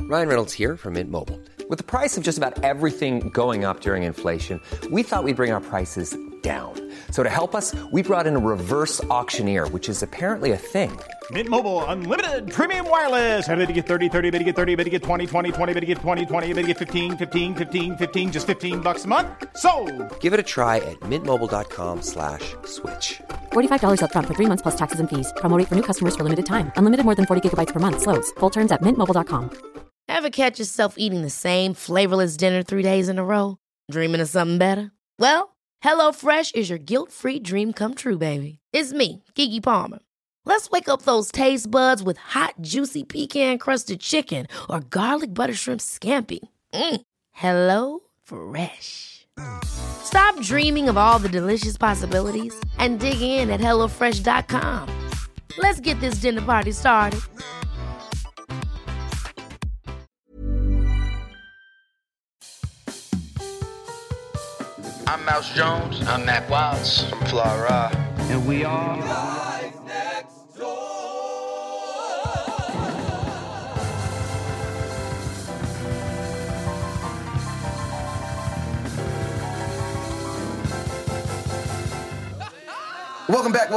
Ryan Reynolds here from Mint Mobile. With the price of just about everything going up during inflation, we thought we'd bring our prices down. So to help us, we brought in a reverse auctioneer, which is apparently a thing. Mint Mobile Unlimited Premium Wireless. How to get 30, 30, bit to get 30, bit to get 20, 20, 20, bit to get 20, 20, bit to get 15, 15, 15, 15, just $15 a month? Sold! Give it a try at mintmobile.com/switch. $45 up front for 3 months plus taxes and fees. Promo rate for new customers for limited time. Unlimited more than 40 gigabytes per month. Slows full terms at mintmobile.com. Ever catch yourself eating the same flavorless dinner 3 days in a row? Dreaming of something better? Well, HelloFresh is your guilt-free dream come true, baby. It's me, Keke Palmer. Let's wake up those taste buds with hot, juicy pecan-crusted chicken or garlic butter shrimp scampi. Hello Fresh. Stop dreaming of all the delicious possibilities and dig in at HelloFresh.com. Let's get this dinner party started. I'm Mouse Jones. I'm Mac Wilds. I'm Fly Ra. And we are Guys Next Door. Welcome back.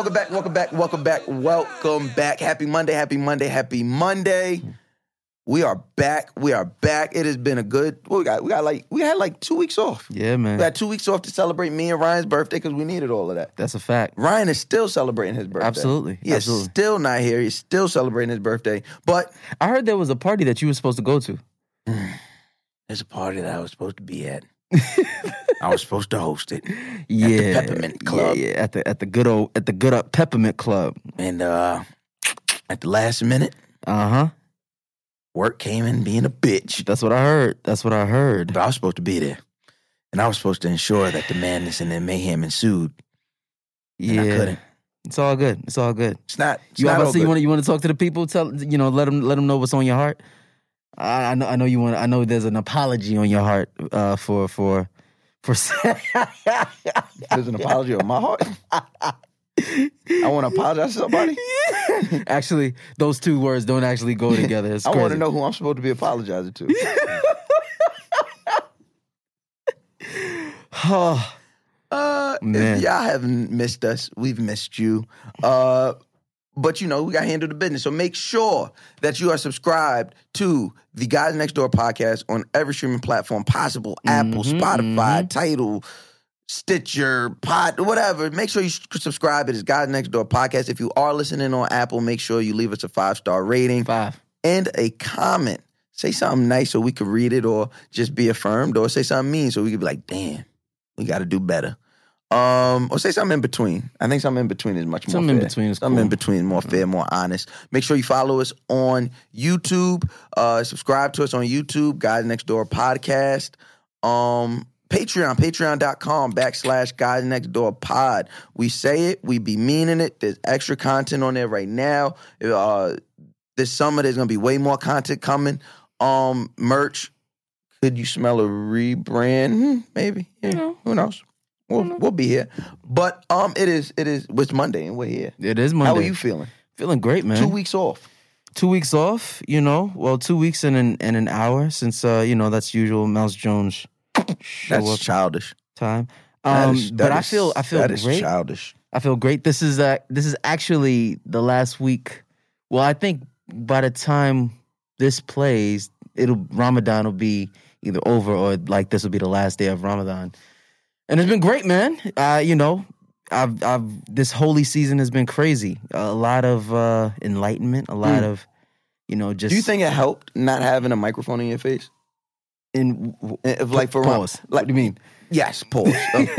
Happy Monday. We are back. It has been a good. We had like 2 weeks off. Yeah, man. We had 2 weeks off to celebrate me and Ryan's birthday because we needed all of that. That's a fact. Ryan is still celebrating his birthday. Absolutely. He's still not here. He's still celebrating his birthday. But I heard there was a party that you were supposed to go to. There's a party that I was supposed to be at. I was supposed to host it. Yeah, at the Peppermint Club. Yeah, at the good old Peppermint Club. And at the last minute, work came in being a bitch. That's what I heard. But I was supposed to be there, and I was supposed to ensure that the madness and the mayhem ensued. And I couldn't. It's all good. It's not. You all good. You want to talk to the people? Let them know what's on your heart. I know you want. I know there's an apology on your heart for. There's an apology on my heart. I want to apologize to somebody. Actually, those two words don't actually go together. It's I crazy. want to know who I'm supposed to be apologizing to. Man. If y'all haven't missed us, we've missed you. But, we got to handle the business. So make sure that you are subscribed to the Guys Next Door podcast on every streaming platform possible. Apple, Spotify, Tidal, Stitcher, Pod, whatever. Make sure you subscribe. It is Guys Next Door podcast. If you are listening on Apple, make sure you leave us a 5-star rating. 5. And a comment. Say something nice so we could read it or just be affirmed, or say something mean so we could be like, damn, we got to do better. Or say something in between. I think something in between is much more something fair. In between is something cool. in between is more fair, more honest. Make sure you follow us on YouTube. Subscribe to us on YouTube, Guys Next Door Podcast. Patreon.com/Guys Next Door Pod. We say it, we be meaning it. There's extra content on there right now. This summer, there's going to be way more content coming. Merch. Could you smell a rebrand? Maybe. Yeah. Who knows? We'll be here. But it's Monday and we're here. It is Monday. How are you feeling? Feeling great, man. 2 weeks off. 2 weeks off, well, 2 weeks and an hour since, that's usual Mouse Jones show That's up childish. time. I feel that is great. Childish. I feel great. This is actually the last week. Well, I think by the time this plays, Ramadan will be either over or like this will be the last day of Ramadan. And it's been great, man. This holy season has been crazy. A lot of enlightenment, a lot of, just. Do you think it helped not having a microphone in your face? Pause. What do you mean? Yes, pause.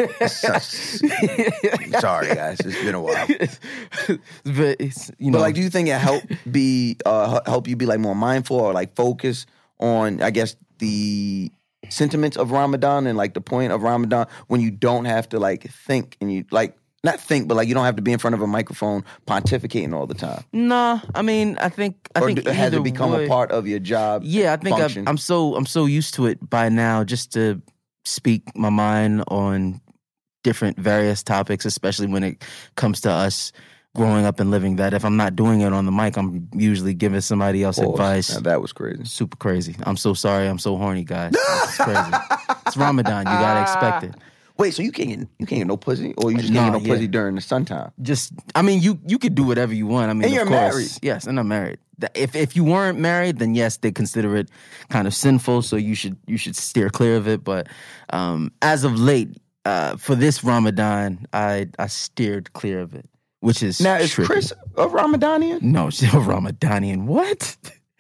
Sorry, guys. It's been a while. But do you think it helped help you be like more mindful or like focus on, I guess, the sentiments of Ramadan and like the point of Ramadan when you don't have to like think and you like not think, but like you don't have to be in front of a microphone pontificating all the time? Nah, I mean, I think has it become a part of your job? Yeah, I think function? I'm so used to it by now just to speak my mind on different various topics, especially when it comes to us growing up and living that. If I'm not doing it on the mic, I'm usually giving somebody else advice. Now, that was crazy. Super crazy. I'm so sorry. I'm so horny, guys. It's crazy. It's Ramadan. You gotta expect it. Wait, so you can't get no pussy, or you just can't get no pussy during the sun time? You could do whatever you want. I mean, and you're married. Yes, and I'm married. If you weren't married, then yes, they consider it kind of sinful. So you should steer clear of it. But as of late, for this Ramadan, I steered clear of it, which is now is tricky. Chris a Ramadanian? No, she's a Ramadanian. What?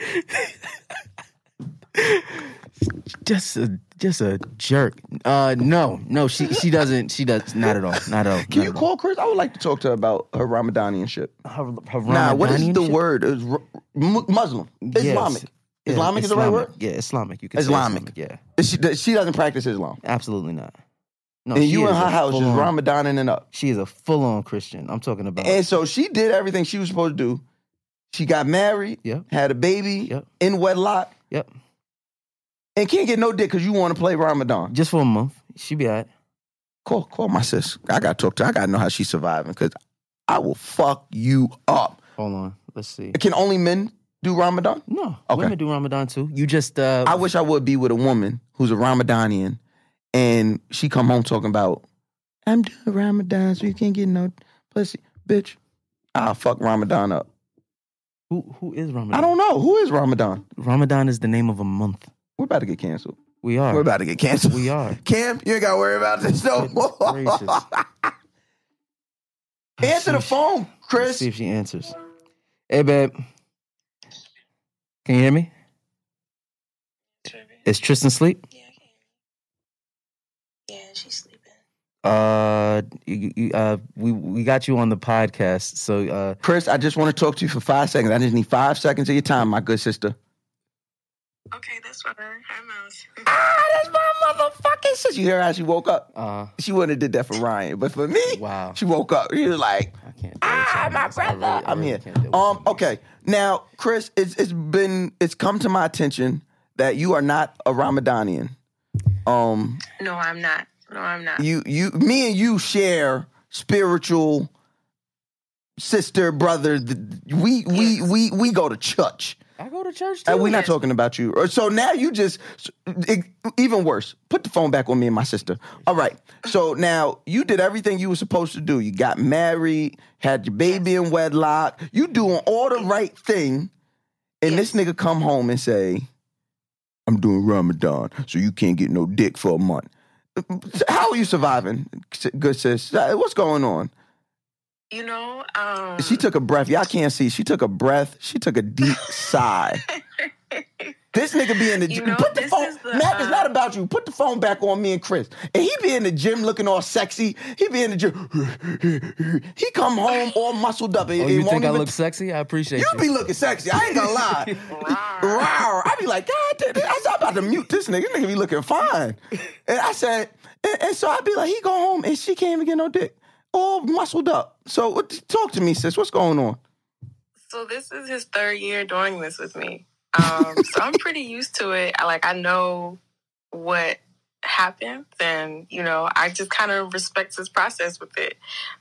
Just a jerk. No, she doesn't. She does not at all. Not at all. Can you call Chris? I would like to talk to her about her Ramadanianship. Her Nah, what is the Ramadanianship? word? It's Muslim, Islamic. Yes. Islamic Yeah, is the right word. Yeah, Islamic. You can say Islamic. Yeah, She doesn't practice Islam, absolutely not. No, and she you in is her a house is full-on- Ramadaning and up. She is a full-on Christian. I'm talking about. And so she did everything she was supposed to do. She got married, Yep. had a baby Yep. in wedlock, Yep. and can't get no dick because you want to play Ramadan. Just for a month, she be all right. Call my sis. I got to talk to her. I got to know how she's surviving because I will fuck you up. Hold on, let's see. Can only men do Ramadan? No, Okay. women do Ramadan too. You just I wish I would be with a woman who's a Ramadanian and she come home talking about, I'm doing Ramadan so you can't get no pussy. Bitch, I'll fuck Ramadan up. who is Ramadan? I don't know. Who is Ramadan? Ramadan is the name of a month. We're about to get canceled. We are. We're about to get canceled. We are. Cam, you ain't got to worry about this no more. Goodness gracious. Answer the phone, Let's Chris. see if she answers. Hey, babe. Can you hear me? Is Tristan asleep? Yeah, I can hear you. Yeah, she's sleeping. We got you on the podcast. So, Chris, I just want to talk to you for 5 seconds. I just need 5 seconds of your time, my good sister. Okay, that's fine. Hi, Mouse. That's my motherfucking sister. You hear how she woke up? She wouldn't have did that for Ryan, but for me, Wow. she woke up. She was like, I can't. deal with y'all, my man. brother. I I'm really here. can't deal with y'all. Okay. Now, Chris, it's come to my attention that you are not a Ramadanian. No, I'm not. No, I'm not. Me and you share spiritual sister, brother. We go to church. I go to church too. We're not talking about you. So now you just, even worse, put the phone back on me and my sister. All right. So now you did everything you were supposed to do. You got married, had your baby in wedlock. You doing all the right thing. And this nigga come home and say, I'm doing Ramadan, so you can't get no dick for a month. How are you surviving, good sis? What's going on? You know, She took a breath. Y'all can't see. She took a breath. She took a deep sigh. This nigga be in the gym. Put the phone. Mac, it's not about you. Put the phone back on me and Chris. And he be in the gym looking all sexy. He be in the gym. He come home all muscled up. Oh, you think I look sexy? I appreciate you. You be looking sexy. I ain't gonna lie. Rawr. I be like, God, I'm about to mute this nigga. This nigga be looking fine. And I said, and so I be like, he go home and she can't even get no dick. All muscled up. So talk to me, sis. What's going on? So this is his 3rd year doing this with me. So I'm pretty used to it. I know what happens, and I just kind of respect his process with it.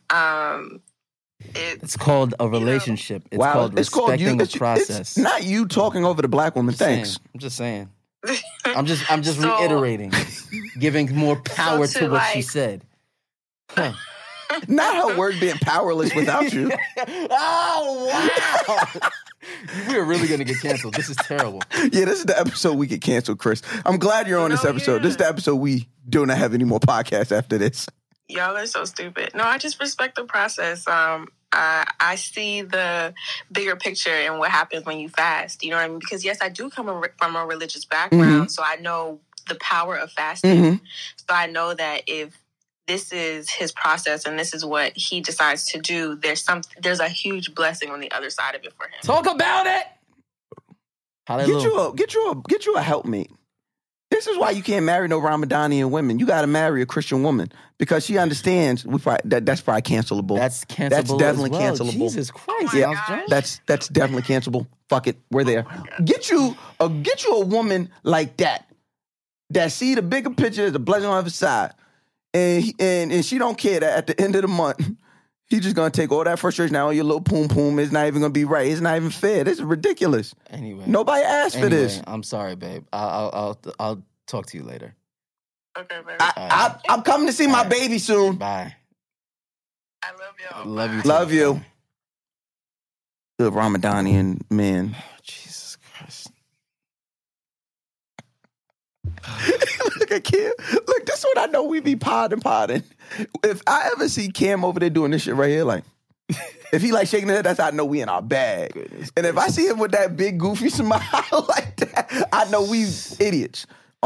It's called a relationship. It's called respecting the process. It's not you talking over the black woman. Thanks. I'm just saying. I'm just reiterating, giving more power to what she said. Huh. Not her word being powerless without you. Oh, wow. We're really going to get canceled. This is terrible. Yeah, this is the episode we get canceled, Chris. I'm glad you're on this episode. Yeah. This is the episode we do not have any more podcasts after this. Y'all are so stupid. No, I just respect the process. I see the bigger picture and what happens when you fast. You know what I mean? Because, yes, I do come from a religious background, so I know the power of fasting. So I know that if this is his process and this is what he decides to do, there's a huge blessing on the other side of it for him. Talk about it. Hallelujah. Get you a helpmate. This is why you can't marry no Ramadanian women. You got to marry a Christian woman because she understands that's probably cancelable. That's cancelable. That's definitely as well. cancelable. Jesus Christ, Yeah, Miles Jones. that's definitely cancelable. Fuck it, we're there. Get you a woman like that see the bigger picture, the blessing on the other side, and she don't care that at the end of the month He's just gonna take all that frustration out on your little poom poom. It's not even gonna be right. It's not even fair. This is ridiculous. Anyway, nobody asked for this. I'm sorry, babe. I'll talk to you later. Okay, baby. I'm coming to see my baby soon. Bye. I love y'all. Love you. Love you. Good Ramadanian man. Oh, Jesus Christ. Look at Cam. Look, this one I know we be podding. If I ever see Cam over there doing this shit right here, like, if he like shaking his head, that's how I know we in our bag. And if I see him with that big goofy smile like that, I know we idiots.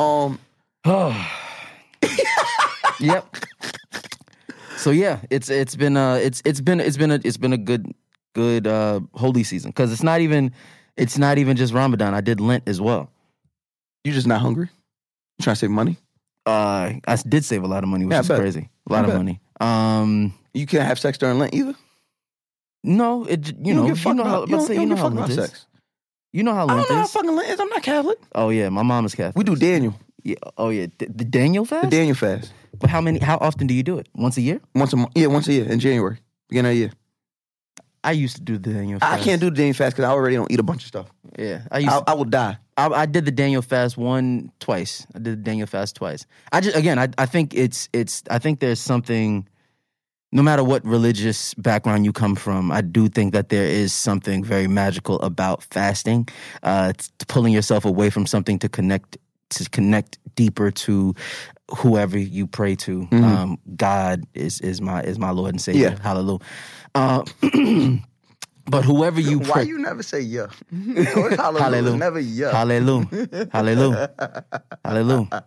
Yep. So yeah, it's been a good holy season because it's not even just Ramadan. I did Lent as well. You just not hungry? You trying to save money? I did save a lot of money, which is crazy. A lot of money. You can't have sex during Lent either? No, you know how Lent is. You know how Lent is. I don't know how fucking Lent is. I'm not Catholic. Oh yeah, my mom is Catholic. We do Daniel. Yeah. Oh yeah, the Daniel fast. The Daniel fast. But how often do you do it? Once a year? Once a month. Yeah, once a year in January, beginning of the year. I used to do the Daniel fast. I can't do the Daniel fast because I already don't eat a bunch of stuff. Yeah, I will die. I did the Daniel fast twice. I did the Daniel fast twice. I think I think there's something, no matter what religious background you come from, I do think that there is something very magical about fasting. It's pulling yourself away from something to connect deeper to whoever you pray to. God is my Lord and Savior. Yeah. Hallelujah. But whoever you pray... Why you never say yeah? Hallelujah. It's never yeah. Hallelujah. Hallelujah. Hallelujah.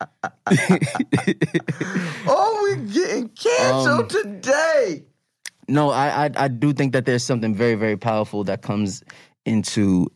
Oh, we're getting canceled today. No, I do think that there's something very, very powerful that comes into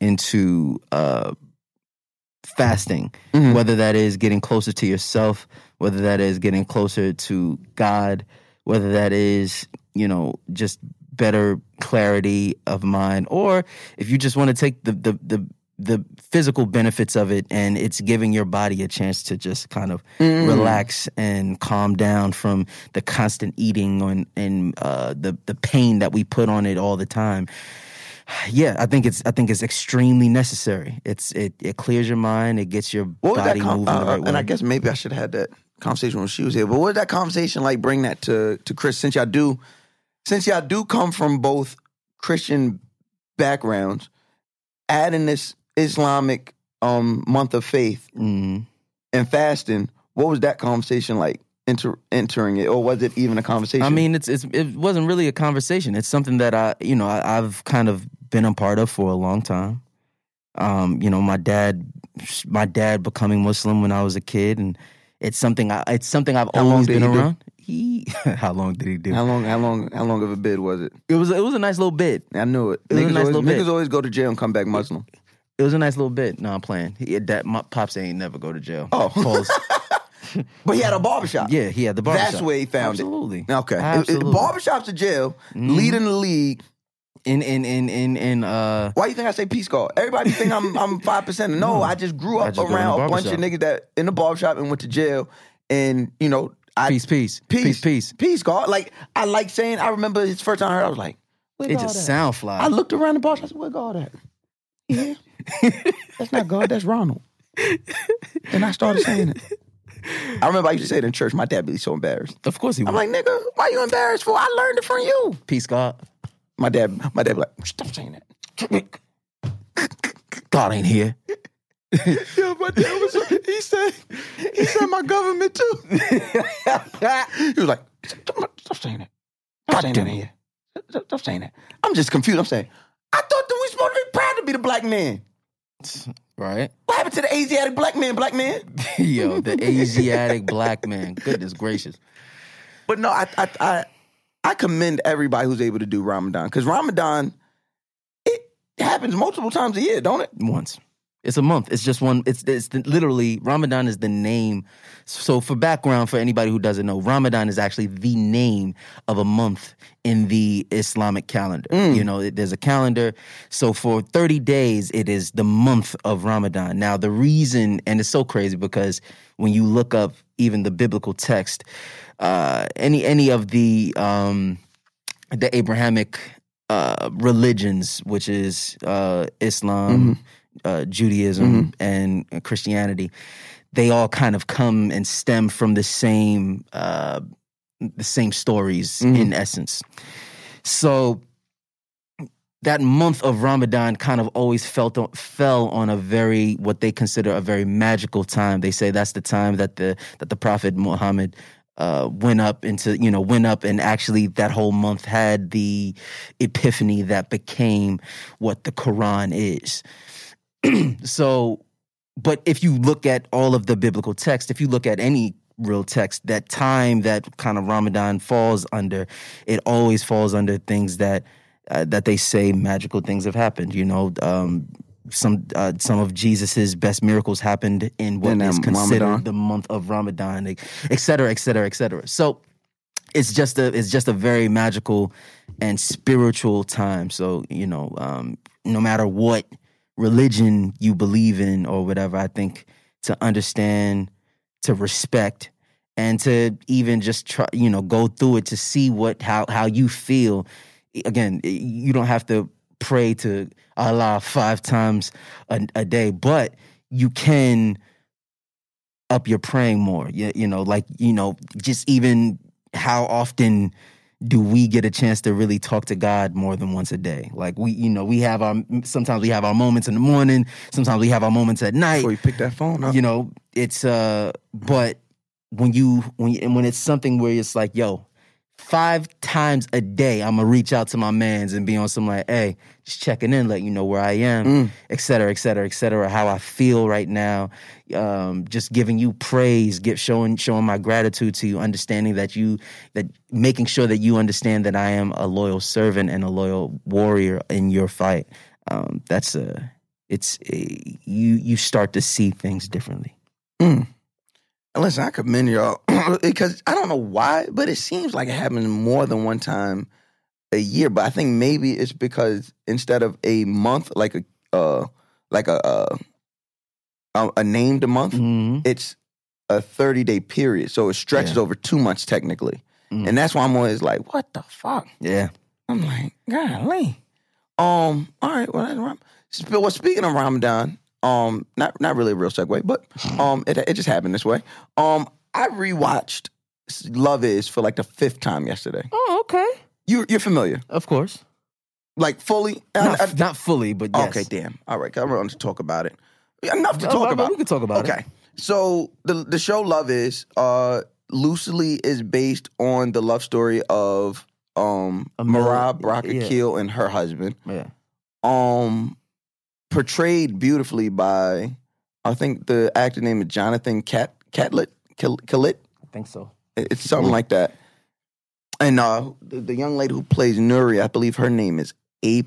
fasting, whether that is getting closer to yourself, whether that is getting closer to God, whether that is, just better clarity of mind, or if you just want to take the physical benefits of it and it's giving your body a chance to just kind of relax and calm down from the constant eating and the pain that we put on it all the time. Yeah, I think it's extremely necessary. It clears your mind, it gets your body moving the right way. And I guess maybe I should have had that conversation when she was here. But what did that conversation like bring that to Chris? Since y'all do come from both Christian backgrounds, adding this Islamic month of faith and fasting, what was that conversation like entering it, or was it even a conversation? I mean, it wasn't really a conversation. It's something that I've kind of been a part of for a long time. My dad becoming Muslim when I was a kid, and it's something I've always been around. How long did he do? How long of a bid was it? It was a nice little bid. I knew it. Niggas always go to jail and come back Muslim. It was a nice little bit. No, I'm playing. My pops ain't never go to jail. Oh. But he had a barbershop. Yeah, he had the barbershop. That's where he found Absolutely. it. Okay. Absolutely. Barbershops to jail, leading the league. Why you think I say peace guard? Everybody think I'm 5%. No, I just grew up around a bunch of niggas that in the barbershop and went to jail. And, Peace guard. Like, I like saying, I remember his first time I heard, I was like, it just sound fly. I looked around the barbershop, I said, where God at? Yeah. That's not God, that's Ronald. And I started saying it. I remember I used to say it in church. My dad be so embarrassed. Of course he would. I'm like, nigga, why you embarrassed for? I learned it from you. Peace God. My dad be like, stop saying that. God ain't here. Yeah, my dad was. He said my government too. He was like, stop saying that. Stop saying that in here. Stop saying that. I'm just confused. I'm saying, I thought that we supposed to be proud to be the black man. Right. What happened to the Asiatic black man? Yo, the Asiatic black man. Goodness gracious. But no, I commend everybody who's able to do Ramadan. Because Ramadan, it happens multiple times a year, don't it? Once. It's a month. It's just one. It's literally, Ramadan is the name. So for background, for anybody who doesn't know, Ramadan is actually the name of a month in the Islamic calendar. There's a calendar. So for 30 days, it is the month of Ramadan. Now, the reason, and it's so crazy because when you look up even the biblical text, any of the the Abrahamic religions, which is Islam, Judaism, and Christianity, they all kind of come and stem from the same stories in essence. So that month of Ramadan kind of always fell on a very, what they consider a very magical time. They say that's the time that the Prophet Muhammad went up and actually that whole month had the epiphany that became what the Quran is. So, but if you look at all of the biblical text, if you look at any real text, that time that kind of Ramadan falls under, it always falls under things that they say magical things have happened. You know, some of Jesus's best miracles happened in what is considered Ramadan, the month of Ramadan, et cetera, et cetera, et cetera. So it's just a very magical and spiritual time. So, you know, no matter what religion you believe in or whatever, I think to understand, to respect, and to even just try, you know, go through it to see how you feel. Again, you don't have to pray to Allah 5 times a day, but you can up your praying more. You know, like, you know, just even how often do we get a chance to really talk to God more than once a day? Like, sometimes we have our moments in the morning, sometimes we have our moments at night. Before you pick that phone up. You know, it's but when it's something where it's like, yo, 5 times a day, I'm gonna reach out to my mans and be on some like, hey, just checking in, let you know where I am, et cetera, et cetera, et cetera, how I feel right now, just giving you praise, showing my gratitude to you, understanding that making sure that you understand that I am a loyal servant and a loyal warrior in your fight. You start to see things differently. Listen, I commend y'all because I don't know why, but it seems like it happens more than one time a year. But I think maybe it's because instead of a month, like a named month, it's a 30-day period, so it stretches over 2 months technically, and that's why I'm always like, what the fuck? Yeah, I'm like, golly. All right. Well, speaking of Ramadan. Not really a real segue, but it just happened this way. I rewatched Love Is for like the 5th time yesterday. Oh, okay. You're familiar, of course. Like fully, not fully, but yes. Okay, damn. All right, I want to talk about it. Enough to talk about. We can talk about it. Okay, so the show Love Is loosely is based on the love story of Merab Barker-Akil and her husband. Yeah. Portrayed beautifully by, I think the actor name is Jonathan Catlett. I think so. It's something like that. And the young lady who plays Nuri, I believe her name is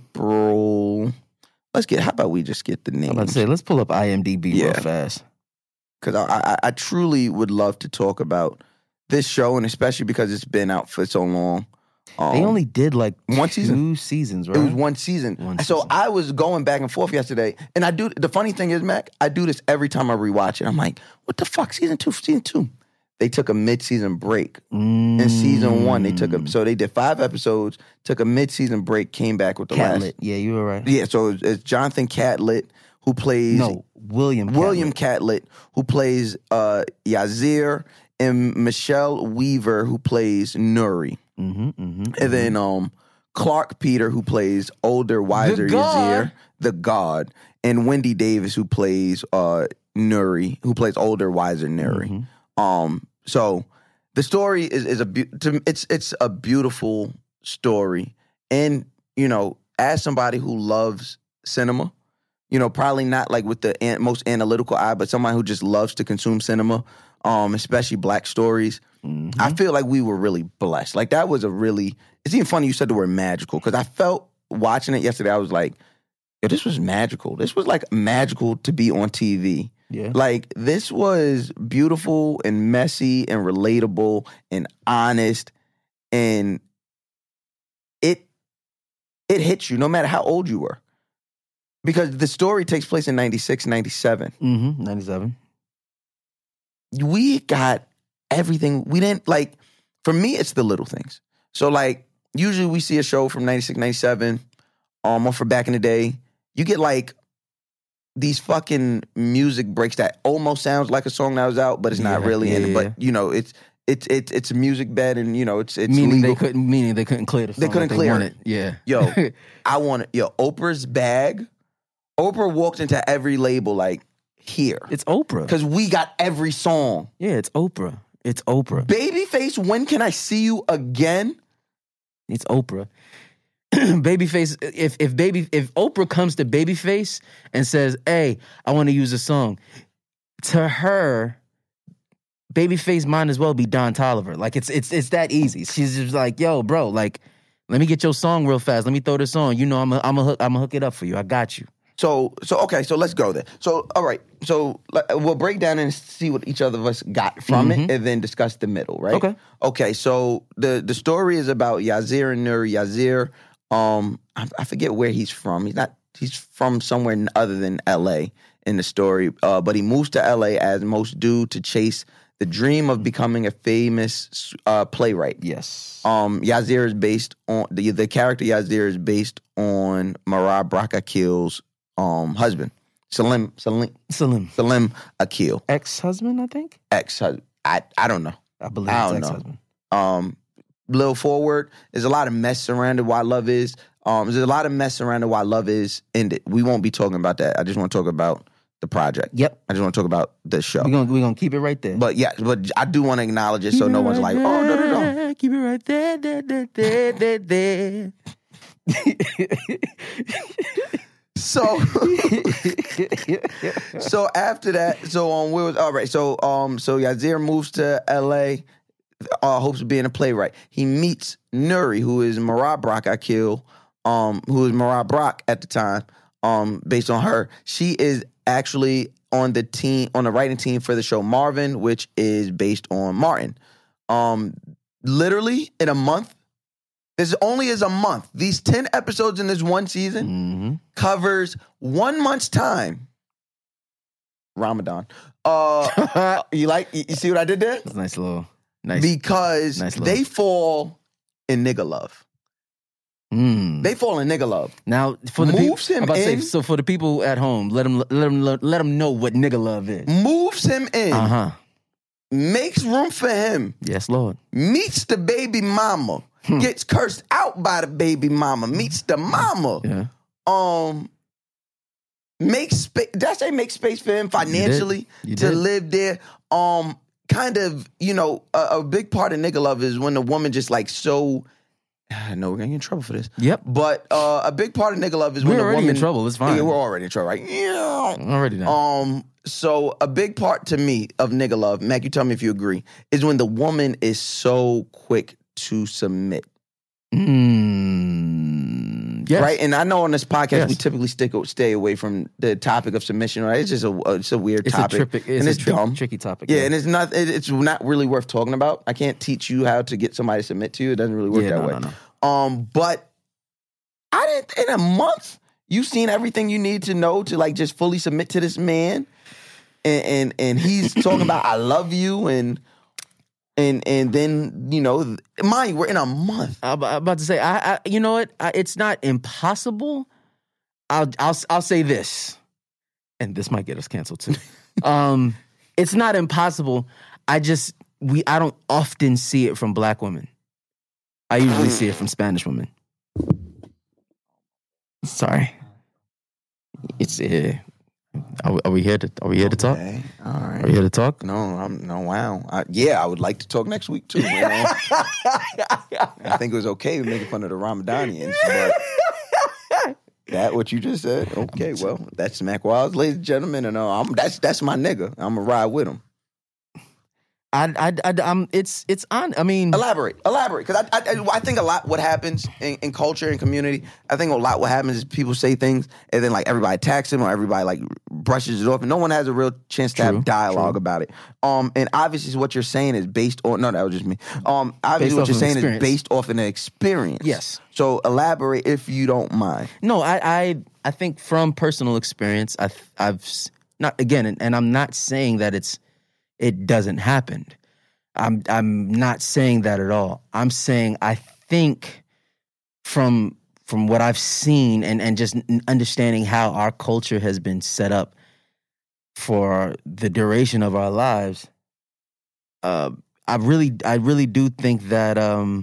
April. How about we just get the name? I'm about to say, let's pull up IMDb real fast. Because I truly would love to talk about this show, and especially because it's been out for so long. They only did like one season. 2 seasons, right? It was one season. So I was going back and forth yesterday, and the funny thing is, Mac, I do this every time I rewatch it. I'm like, what the fuck, season 2? They took a mid-season break. In season 1, so they did 5 episodes, took a mid-season break, came back with the Catlett. last. Yeah, you were right. Yeah, so it's Jonathan Catlett who plays... No, William Catlett, who plays Yazir, and Michelle Weaver, who plays Nuri. And then Clark Peter, who plays older, wiser Yazir, the God, and Wendy Davis, who plays Nuri, who plays older, wiser Nuri. So the story is a beautiful story, and you know, as somebody who loves cinema, you know, probably not like with the most analytical eye, but somebody who just loves to consume cinema, especially Black stories. I feel like we were really blessed. Like that was it's even funny you said the word magical, because I felt watching it yesterday, I was like, yo, this was magical. This was like magical to be on TV. Yeah. Like this was beautiful and messy and relatable and honest, and it hits you no matter how old you were. Because the story takes place in 96, 97. 97. We got everything. We didn't, like, for me, it's the little things. So, like, usually we see a show from 96, 97, or from back in the day. You get like these fucking music breaks that almost sounds like a song that was out, but it's not really in it. But you know, it's a music bed, and you know, it's meaning legal. they couldn't clear the song. They couldn't clear it. Yeah. Yo, Oprah's bag. Oprah walked into every label like, here. It's Oprah. Because we got every song. Yeah, it's Oprah. It's Oprah. Babyface, When Can I See You Again? It's Oprah. Babyface, if Oprah comes to Babyface and says, hey, I want to use a song, to her, Babyface might as well be Don Toliver. Like, it's that easy. She's just like, yo, bro, like, let me get your song real fast. Let me throw this on. You know, I'm a hook it up for you. I got you. So okay, so let's go there. So, all right, so we'll break down and see what each other of us got from it, and then discuss the middle, right? Okay, so the story is about Yazir and Nuri. Yazir, I forget where he's from. He's from somewhere other than L.A. in the story, but he moves to L.A. as most do to chase the dream of becoming a famous playwright. Yes. Yazir is based on, the character Yazir is based on Marab Brakakil's husband, Salim Akil. Ex-husband, I think? Ex-husband. I don't know. I believe it's ex-husband. Little forward, there's a lot of mess surrounded why love is. There's a lot of mess surrounded why love is ended. We won't be talking about that. I just want to talk about the project. Yep. I just want to talk about the show. We're gonna keep it right there. But yeah, but I do want to acknowledge it so no one's like, oh, no. Keep it right there. So after that, where was all right? So Yazir moves to L.A. Hopes of being a playwright. He meets Nuri, who is Marab Brakakil, who is Marab Brock at the time. Based on her, she is actually on the writing team for the show Marvin, which is based on Martin. Literally in a month. This only is a month. These 10 episodes in this one season covers 1 month's time. Ramadan. You see what I did there? That's nice. Because they fall in nigga love. They fall in nigga love. Now, for the people, so for the people at home, let them know what nigga love is. Moves him in. Makes room for him. Yes, Lord. Meets the baby mama. Gets cursed out by the baby mama. Meets the mama. Yeah. Makes space. Did I say make space for him financially to live there? Kind of, you know, a big part of nigga love is when the woman just like so. I know we're gonna get in trouble for this. Yep. But a big part of nigga love is when the woman. We're already in trouble. It's fine. Yeah, we're already in trouble, right? Yeah. Already done. So a big part to me of nigga love, Mac, you tell me if you agree, is when the woman is so quick to submit. Yes. Right? And I know on this podcast we typically stay away from the topic of submission, right? It's just a weird topic. It's dumb. Tricky topic. Yeah, and it's not really worth talking about. I can't teach you how to get somebody to submit to you. It doesn't really work that way. No. But I didn't, in a month, you've seen everything you need to know to like just fully submit to this man. And he's talking about I love you and then, you know, mind you, we're in a month. I'm about to say, I you know what? It's not impossible. I'll say this, and this might get us canceled too. It's not impossible. I don't often see it from black women. I usually see it from Spanish women. Sorry. It's Are we here to talk? All right. Are we here to talk? No, wow. I would like to talk next week too. You know? I think it was okay making fun of the Ramadanians, but that what you just said? Okay, well, that's Mac Wilds, ladies and gentlemen, and that's my nigga. I'm gonna ride with him. It's on. I mean, elaborate, because I think a lot what happens in culture and community. I think a lot what happens is people say things and then like everybody attacks them or everybody like brushes it off, and no one has a real chance to have dialogue about it. And obviously, what you're saying is based on that was just me. Obviously, what you're saying is based off an experience. Yes. So elaborate if you don't mind. No, I think from personal experience, I've not again, and I'm not saying that it doesn't happen. I'm not saying that at all. I'm saying I think from what I've seen and just understanding how our culture has been set up for the duration of our lives, I really do think that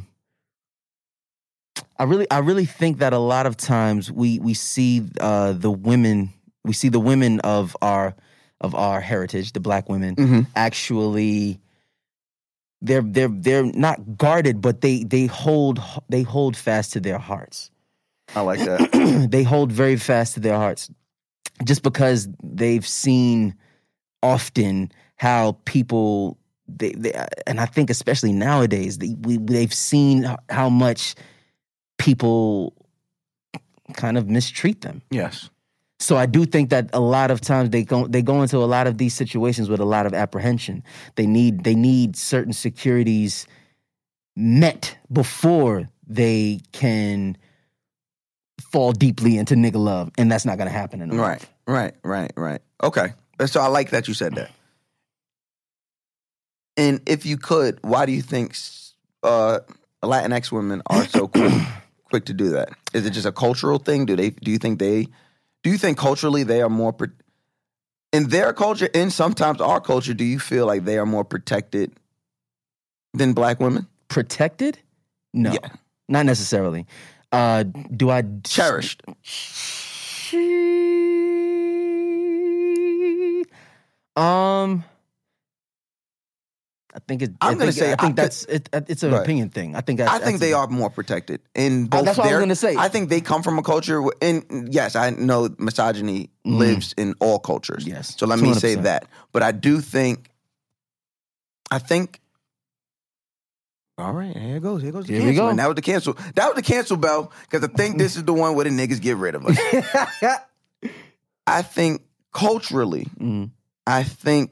I really think that a lot of times we see the women of our heritage, the Black women, actually they're not guarded, but they hold fast to their hearts. I like that. They hold very fast to their hearts, just because they've seen often how people they and I think especially nowadays they've seen how much people kind of mistreat them. Yes. So I do think that a lot of times they go into a lot of these situations with a lot of apprehension. They need certain securities met before they can fall deeply into nigga love, and that's not going to happen in a month. Right. Okay. So I like that you said that. And if you could, why do you think Latinx women are so quick to do that? Is it just a cultural thing? Do you think culturally they are more in their culture and sometimes our culture? Do you feel like they are more protected than Black women? Protected? No, not necessarily. Do I cherished? I think it's an opinion thing. I think they are more protected in both. That's what I was going to say. I think they come from a culture, and yes, I know misogyny lives in all cultures. Yes, so let me say that. But I do think. All right, here it goes. Here goes the cancel. We go. And that was the cancel. That was the cancel bell, because I think this is the one where the niggas get rid of us. I think culturally, I think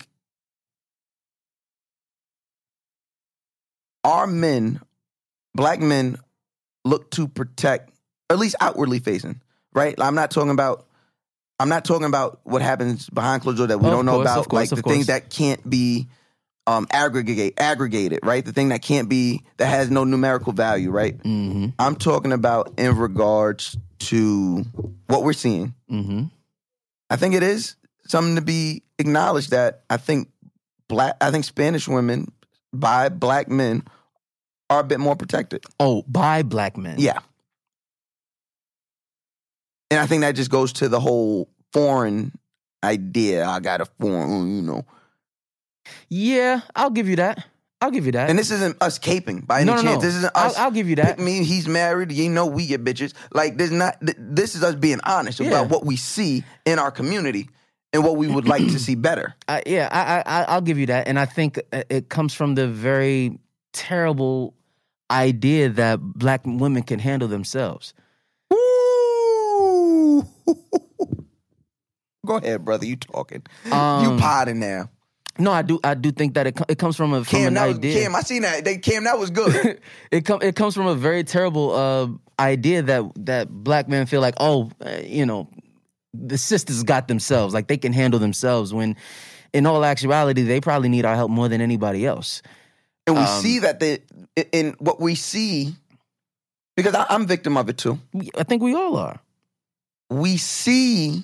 our men, Black men, look to protect, at least outwardly facing, right? I'm not talking about what happens behind closed doors that we don't know about, like the things that can't be aggregated, right? The thing that can't be, that has no numerical value, right? Mm-hmm. I'm talking about in regards to what we're seeing. Mm-hmm. I think it is something to be acknowledged that I think Spanish women by Black men are a bit more protected. Oh, by Black men? Yeah. And I think that just goes to the whole foreign idea. I got a foreign, Yeah, I'll give you that. And this isn't us caping by any chance. No. This isn't us. I'll give you that. Pick me, he's married. We get bitches. Like, this is us being honest about what we see in our community and what we would like to see better. I'll give you that. And I think it comes from the very terrible idea that Black women can handle themselves. Ooh. Go ahead, brother. You talking. You potting now. No, I do think that it comes from an idea. Cam, I seen that. Cam, that was good. It comes from a very terrible idea that Black men feel like, the sisters got themselves, like they can handle themselves, when in all actuality they probably need our help more than anybody else. And we see that in what we see, because I'm a victim of it too. I think we all are. We see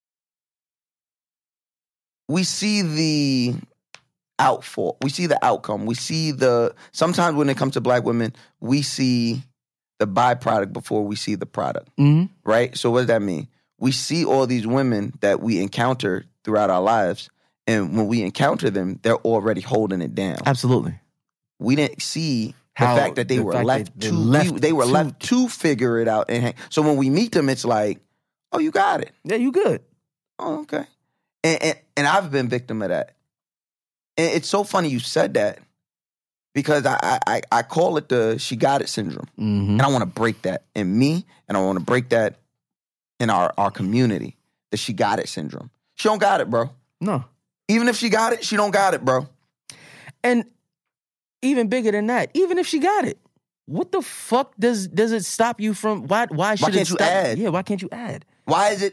the outfall. We see the outcome. We see sometimes when it comes to Black women, we see the byproduct before we see the product. Mm-hmm. Right? So what does that mean? We see all these women that we encounter throughout our lives, and when we encounter them, they're already holding it down. Absolutely. We didn't see the fact that they were left to figure it out. So when we meet them, it's like, oh, you got it. Yeah, you good. Oh, okay. And I've been victim of that. And it's so funny you said that, because I call it the she got it syndrome. Mm-hmm. And I want to break that in me, and I want to break that in our community, the she got it syndrome. She don't got it, bro. No. Even if she got it, she don't got it, bro. And even bigger than that, even if she got it, what the fuck does it stop you from, why should it stop? Why can't you add? Yeah, why can't you add? Why is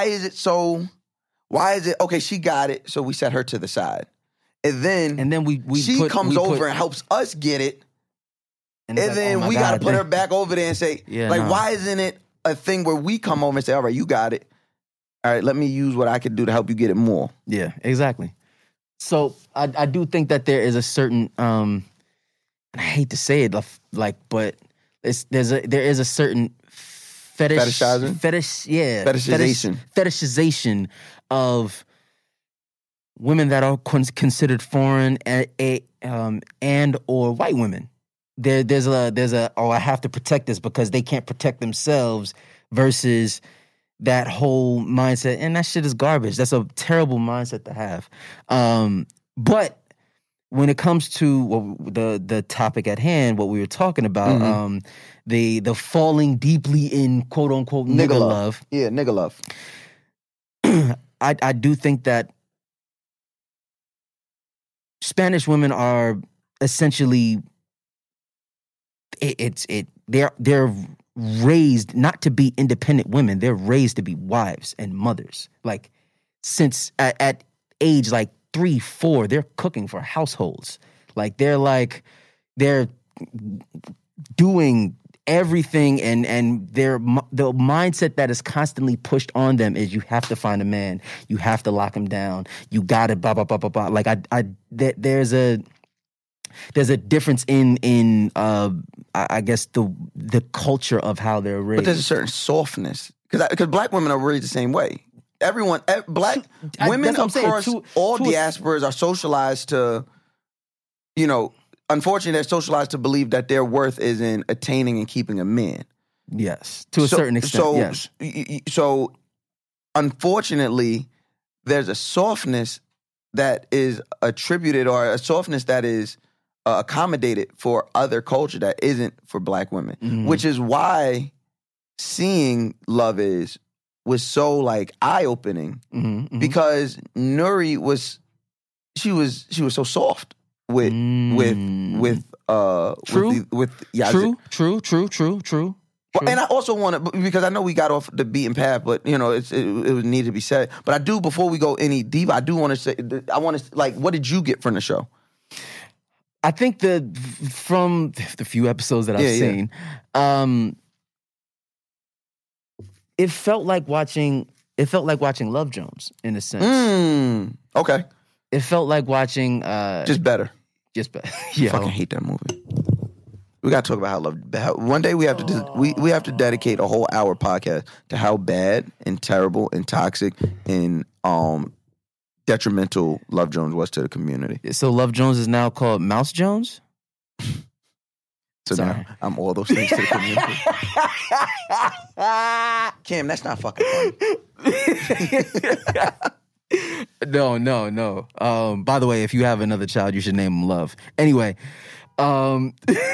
it, okay, she got it, so we set her to the side. And then we comes over and helps us get it. And it's then we got to put her back over there and say, why isn't it a thing where we come over and say, all right, you got it. All right, let me use what I could do to help you get it more. Yeah, exactly. So I do think that there is a certain, and I hate to say it, but there is a certain fetishization of women that are considered foreign and or white women. There's a I have to protect this because they can't protect themselves versus that whole mindset, and that shit is garbage. That's a terrible mindset to have. But when it comes to the topic at hand, what we were talking about, the falling deeply in quote unquote nigga love. Yeah, nigga love. I do think that Spanish women are essentially they're raised not to be independent women. They're raised to be wives and mothers. Like since at age like 3, 4, they're cooking for households. Like they're doing everything, and the mindset that is constantly pushed on them is you have to find a man, you have to lock him down, you gotta blah blah blah blah blah. Like there's a difference in I guess the culture of how they're raised. But there's a certain softness because black women are raised the same way. Black women across all diasporas are socialized to, unfortunately, they're socialized to believe that their worth is in attaining and keeping a man. Yes, to a certain extent. So, unfortunately, there's a softness that is attributed, or a softness that is accommodated for other culture that isn't for black women, which is why seeing Love was so like eye-opening because Nuri was so soft with Yazzie. True. Well, and I also want to, because I know we got off the beaten path, but it would need to be said. But I do, before we go any deeper, I do want to say, what did you get from the show? I think from the few episodes that I've seen, it felt like watching Love Jones in a sense. Okay. It felt like watching just better. Yeah. I fucking hate that movie. We got to talk about how one day we have to we have to dedicate a whole hour podcast to how bad and terrible and toxic and detrimental Love Jones was to the community. So Love Jones is now called Mouse Jones? So now I'm all those things to the community. Cam, that's not fucking funny. No. By the way, if you have another child, you should name him Love. Anyway, no,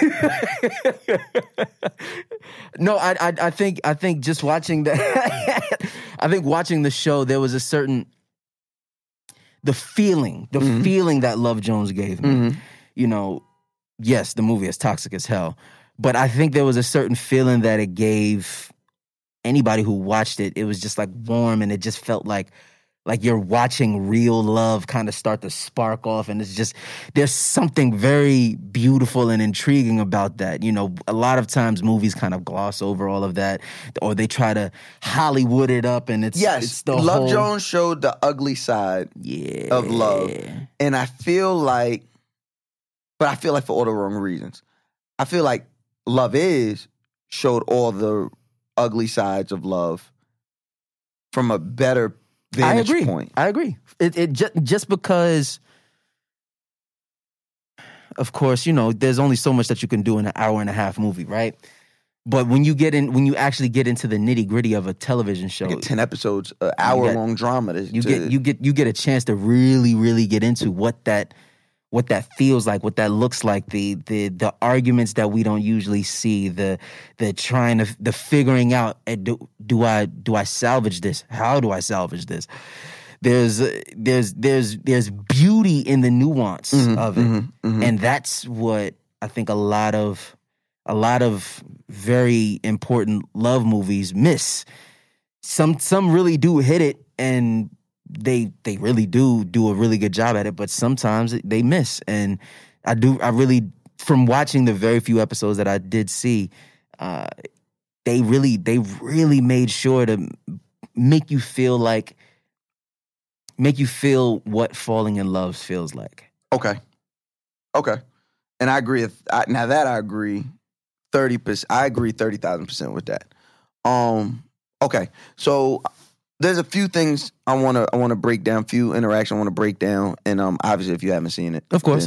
I think just watching that, I think watching the show, there was a certain the feeling that Love Jones gave me. Yes, the movie is toxic as hell, but I think there was a certain feeling that it gave anybody who watched it. It was just like warm, and it just felt like you're watching real love kind of start to spark off, and it's just, there's something very beautiful and intriguing about that. A lot of times movies kind of gloss over all of that, or they try to Hollywood it up, and it's the Love Jones showed the ugly side of love, and I feel like for all the wrong reasons. I feel like Love showed all the ugly sides of love from a better vantage point. I agree. It just because, of course, there's only so much that you can do in an hour and a half movie, right? But when you actually get into the nitty gritty of a television show, like 10 episodes, an hour long drama, you get a chance to really, really get into what that feels like, what that looks like, the arguments that we don't usually see, the figuring out, do I salvage this? How do I salvage this? There's beauty in the nuance of it, and that's what I think a lot of very important love movies miss. Some really do hit it, and they really do a really good job at it, but sometimes they miss. And I really from watching the very few episodes that I did see, they really made sure to make you feel what falling in love feels like. Okay. And I agree. I agree 30%. I agree 30,000% with that. Okay. So there's a few things I want to break down, few interactions I want to break down, and obviously if you haven't seen it, of course,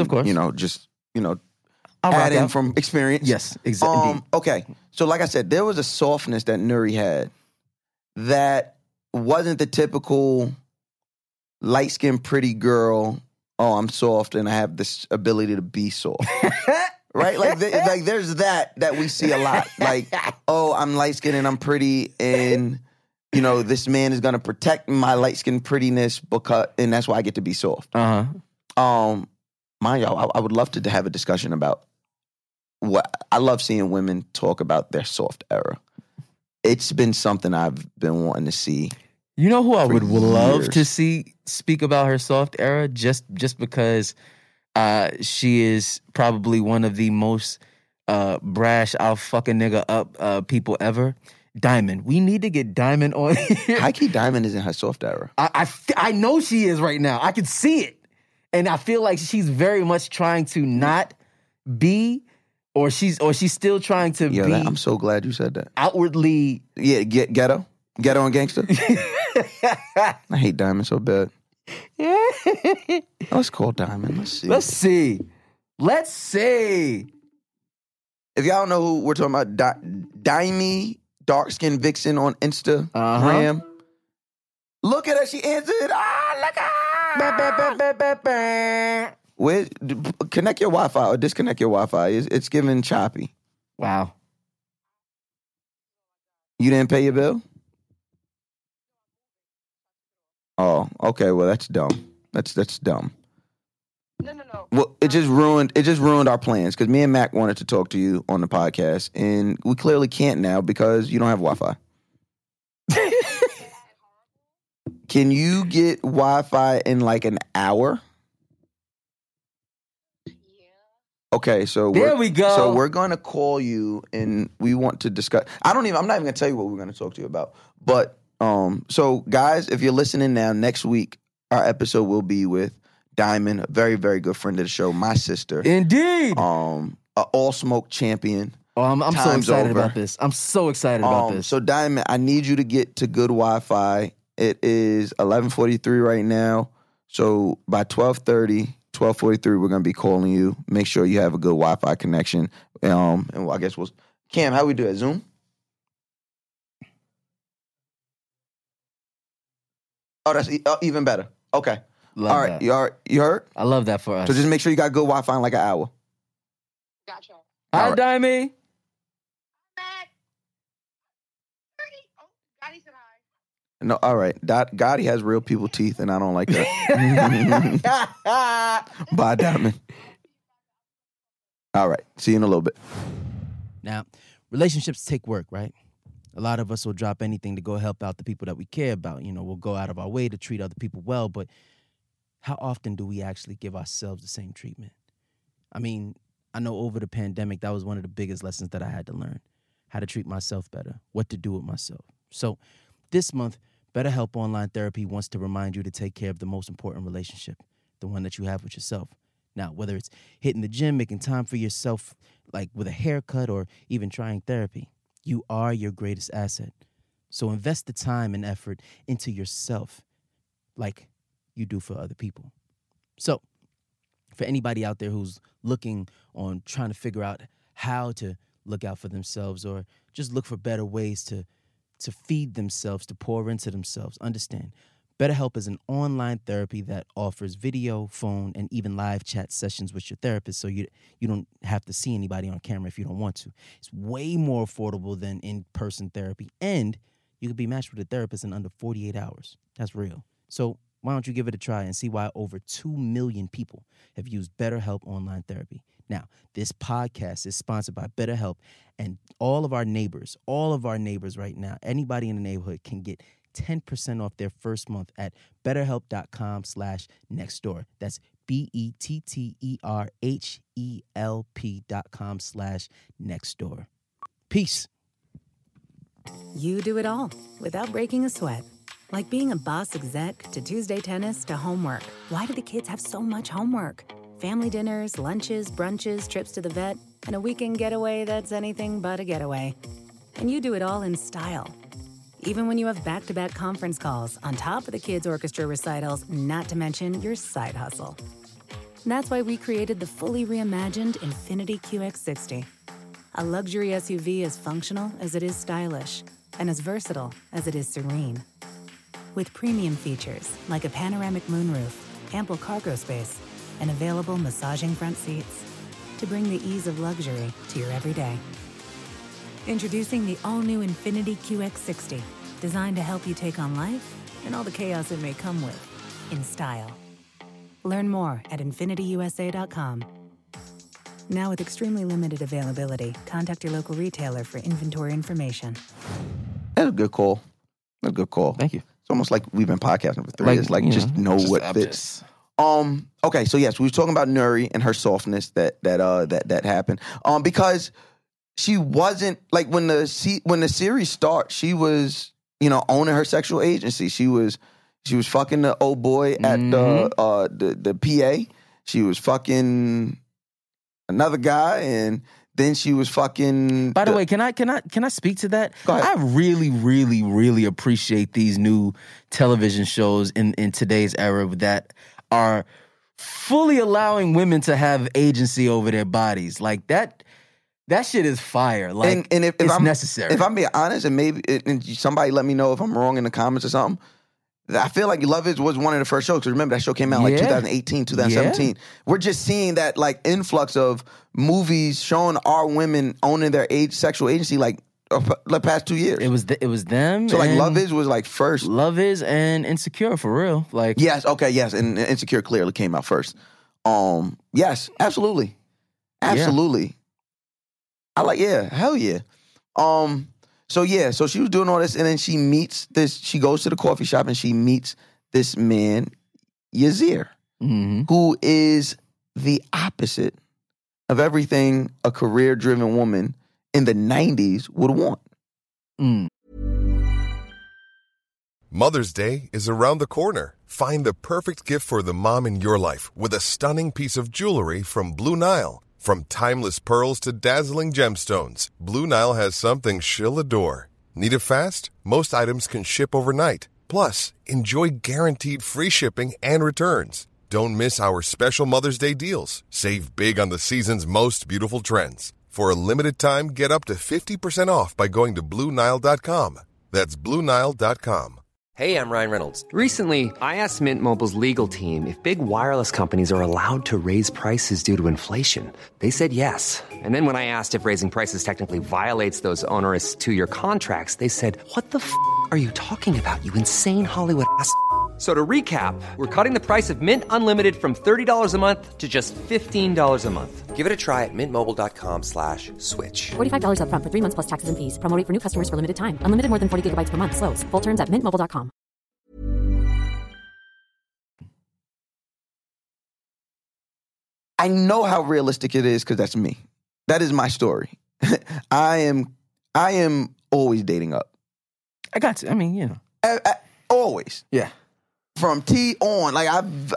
I'll add in from experience. Yes, exactly. Okay. So like I said, there was a softness that Nuri had that wasn't the typical light-skinned pretty girl. Oh, I'm soft and I have this ability to be soft. Right? Like there's that we see a lot. Like, oh, I'm light-skinned and I'm pretty, and this man is gonna protect my light-skinned prettiness and that's why I get to be soft. Mind y'all, I would love to have a discussion about I love seeing women talk about their soft era. It's been something I've been wanting to see. You know who I would love years. to see speak about her soft era, just because she is probably one of the most brash, I'll fuck a nigga up people ever. Diamond. We need to get Diamond on here. Hikey Diamond is in her soft era. I know she is right now. I can see it. And I feel like she's very much trying to not be, or she's still trying to be. I'm so glad you said that. Outwardly. Yeah, ghetto and gangster. I hate Diamond so bad. Let's call Diamond. Let's see. Let's see. If y'all don't know who we're talking about, Dimey, dark-skinned vixen on Instagram. Look at her. She answered. Look at her. Connect your Wi-Fi or disconnect your Wi-Fi. It's giving choppy. Wow. You didn't pay your bill? Oh, okay. Well, that's dumb. That's dumb. No. Well, it just ruined our plans because me and Mac wanted to talk to you on the podcast, and we clearly can't now because you don't have Wi-Fi. Can you get Wi-Fi in like an hour? Yeah. Okay, so there we go. So we're going to call you, and we want to discuss. I'm not even going to tell you what we're going to talk to you about. But so guys, if you're listening now, next week our episode will be with Diamond, a very, very good friend of the show, my sister. Indeed. An all smoke champion. Oh, I'm so excited about this. I'm so excited about this. So Diamond, I need you to get to good Wi-Fi. It is 11:43 right now. So by 12:30, 12:43, we're going to be calling you. Make sure you have a good Wi-Fi connection. And I guess Cam, how we do it? Zoom? Oh, that's even better. Okay. Love all right. that. You heard? I love that for us. So just make sure you got good Wi-Fi in like an hour. Gotcha. Hi, right. Dimey. Gotti said hi. No, all right. Gotti has real people teeth, and I don't like that. Bye, Diamond. All right. See you in a little bit. Now, relationships take work, right? A lot of us will drop anything to go help out the people that we care about. We'll go out of our way to treat other people well, but how often do we actually give ourselves the same treatment? I mean, I know over the pandemic, that was one of the biggest lessons that I had to learn, how to treat myself better, what to do with myself. So this month, BetterHelp Online Therapy wants to remind you to take care of the most important relationship, the one that you have with yourself. Now, whether it's hitting the gym, making time for yourself, like with a haircut, or even trying therapy, you are your greatest asset. So invest the time and effort into yourself like you do for other people. So for anybody out there who's looking on trying to figure out how to look out for themselves or just look for better ways to feed themselves, to pour into themselves, understand, BetterHelp is an online therapy that offers video, phone, and even live chat sessions with your therapist, so you don't have to see anybody on camera if you don't want to. It's way more affordable than in-person therapy, and you can be matched with a therapist in under 48 hours. That's real. So why don't you give it a try and see why over 2 million people have used BetterHelp Online Therapy. Now, this podcast is sponsored by BetterHelp, and all of our neighbors right now, anybody in the neighborhood can get 10% off their first month at betterhelp.com/nextdoor. That's BETTERHELP.com/nextdoor. Peace. You do it all without breaking a sweat. Like being a boss exec to Tuesday tennis to homework. Why do the kids have so much homework? Family dinners, lunches, brunches, trips to the vet, and a weekend getaway that's anything but a getaway. And you do it all in style. Even when you have back-to-back conference calls on top of the kids' orchestra recitals, not to mention your side hustle. And that's why we created the fully reimagined Infiniti QX60. A luxury SUV as functional as it is stylish, and as versatile as it is serene. With premium features like a panoramic moonroof, ample cargo space, and available massaging front seats to bring the ease of luxury to your everyday. Introducing the all-new Infiniti QX60, designed to help you take on life and all the chaos it may come with, in style. Learn more at InfinityUSA.com. Now with extremely limited availability, contact your local retailer for inventory information. That's a good call. That's a good call. Thank you. It's almost like we've been podcasting for 3 years. Like, just know what fits. Okay, so yes, we were talking about Nuri and her softness that happened. Because she wasn't like when the series starts, she was, owning her sexual agency. She was fucking the old boy at the PA. She was fucking another guy, and then she was fucking. By the way, can I speak to that? Go ahead. I really, really, really appreciate these new television shows in today's era that are fully allowing women to have agency over their bodies. Like that shit is fire. Like, and if it's necessary. If I'm being honest, and maybe somebody let me know if I'm wrong in the comments or something. I feel like Love Is was one of the first shows. Because remember, that show came out like 2018, 2017. Yeah. We're just seeing that like influx of movies showing our women owning their sexual agency like the past 2 years. It was them. So like Love Is was like first. Love Is and Insecure for real. Like yes, and Insecure clearly came out first. Yes, absolutely. Yeah. I like hell yeah. So she was doing all this, and then she meets this. She goes to the coffee shop and she meets this man, Yazir, who is the opposite of everything a career-driven woman in the 90s would want. Mother's Day is around the corner. Find the perfect gift for the mom in your life with a stunning piece of jewelry from Blue Nile. From timeless pearls to dazzling gemstones, Blue Nile has something she'll adore. Need it fast? Most items can ship overnight. Plus, enjoy guaranteed free shipping and returns. Don't miss our special Mother's Day deals. Save big on the season's most beautiful trends. For a limited time, get up to 50% off by going to BlueNile.com. That's BlueNile.com. Hey, I'm Ryan Reynolds. Recently, I asked Mint Mobile's legal team if big wireless companies are allowed to raise prices due to inflation. They said yes. And then when I asked if raising prices technically violates those onerous 2-year contracts, they said, "What the f*** are you talking about, you insane Hollywood ass?" So to recap, we're cutting the price of Mint Unlimited from $30 a month to just $15 a month. Give it a try at mintmobile.com/switch. $45 up front for 3 months plus taxes and fees. Promo rate for new customers for limited time. Unlimited more than 40 gigabytes per month. Slows full terms at mintmobile.com. I know how realistic it is because that's me. That is my story. I am always dating up. I got to. I mean, always. Yeah. From T on, like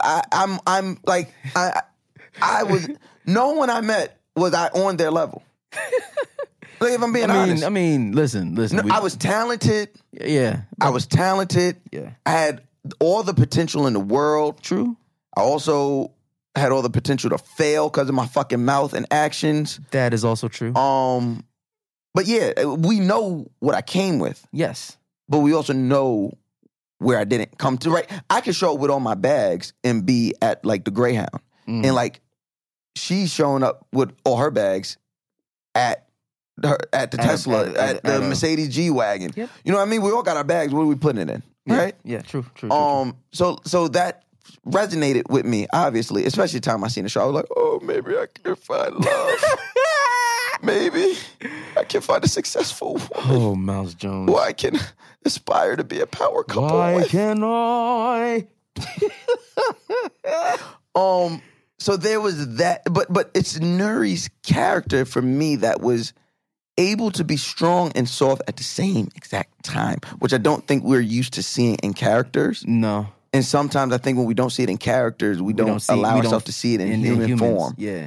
I was. No one I met was I on their level. Like if I'm being honest. I mean, listen. No, I was talented. Yeah. I was talented. Yeah. I had all the potential in the world. True. I also had all the potential to fail because of my fucking mouth and actions. That is also true. But yeah, we know what I came with. Yes. But we also know where I didn't come to, right? I could show up with all my bags and be at like the Greyhound. And like she's showing up with all her bags at the Tesla, at the Mercedes G-Wagon. Yep. You know what I mean? We all got our bags. What are we putting it in? Right? Yeah, true. So that resonated with me, obviously, especially the time I seen the show. I was like, oh, maybe I can find love. Maybe I can find a successful woman. Oh, Miles Jones. Who I can aspire to be a power couple Why with. can I? So there was that, but it's Nuri's character for me that was able to be strong and soft at the same exact time, which I don't think we're used to seeing in characters. No. And sometimes I think when we don't see it in characters, we don't allow ourselves to see it in human form. Yeah.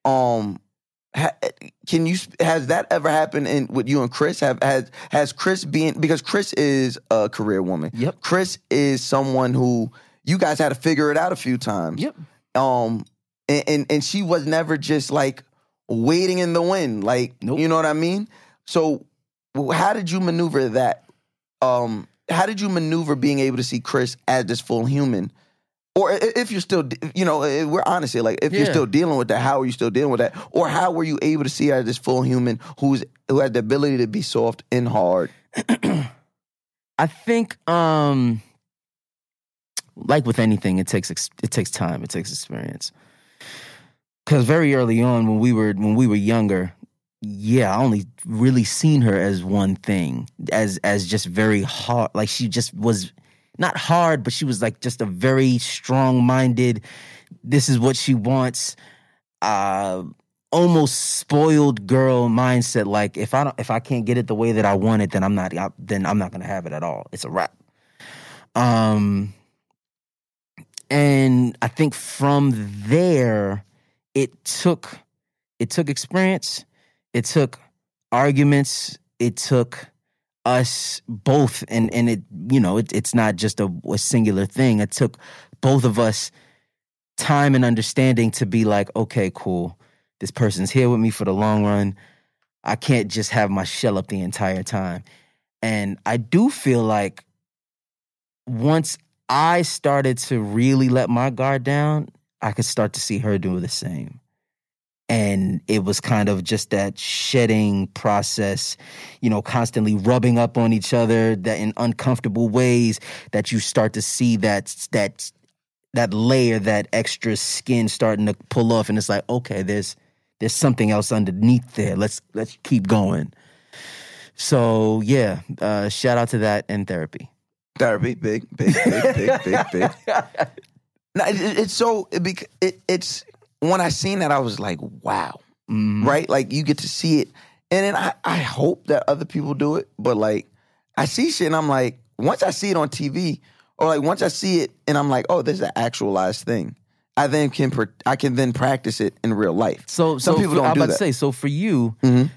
Has that ever happened with you and Chris? Has Chris because Chris is a career woman. Yep. Chris is someone who you guys had to figure it out a few times. Yep. And she was never just like waiting in the wind. Like, nope. You know what I mean? So how did you maneuver that? How did you maneuver being able to see Chris as this full human? Or if you're still, we're honest here, like if you're still dealing with that, how are you still dealing with that? Or how were you able to see her as this full human who had the ability to be soft and hard? I think, like with anything, it takes time, it takes experience. Because very early on, when we were younger, I only really seen her as one thing, as just very hard. Like she just was not hard, but she was like just a very strong-minded. This is what she wants. Almost spoiled girl mindset. Like if I can't get it the way that I want it, then I'm not gonna have it at all. It's a wrap. And I think from there, it took experience. It took arguments. It took us both, and it's not just a singular thing. It took both of us time and understanding to be like, okay, cool. This person's here with me for the long run. I can't just have my shell up the entire time. And I do feel like once I started to really let my guard down, I could start to see her do the same. And it was kind of just that shedding process, constantly rubbing up on each other, that in uncomfortable ways, that you start to see that layer, that extra skin starting to pull off, and it's like, okay, there's something else underneath there. Let's keep going. So yeah, shout out to that and therapy. Therapy, big. No, it's when I seen that, I was like, wow, right? Like, you get to see it. And then I hope that other people do it. But, like, I see shit and I'm like, once I see it on TV, or, like, once I see it and I'm like, oh, this is an actualized thing, I can then practice it in real life. So some people don't do that. I'm about to say, so for you,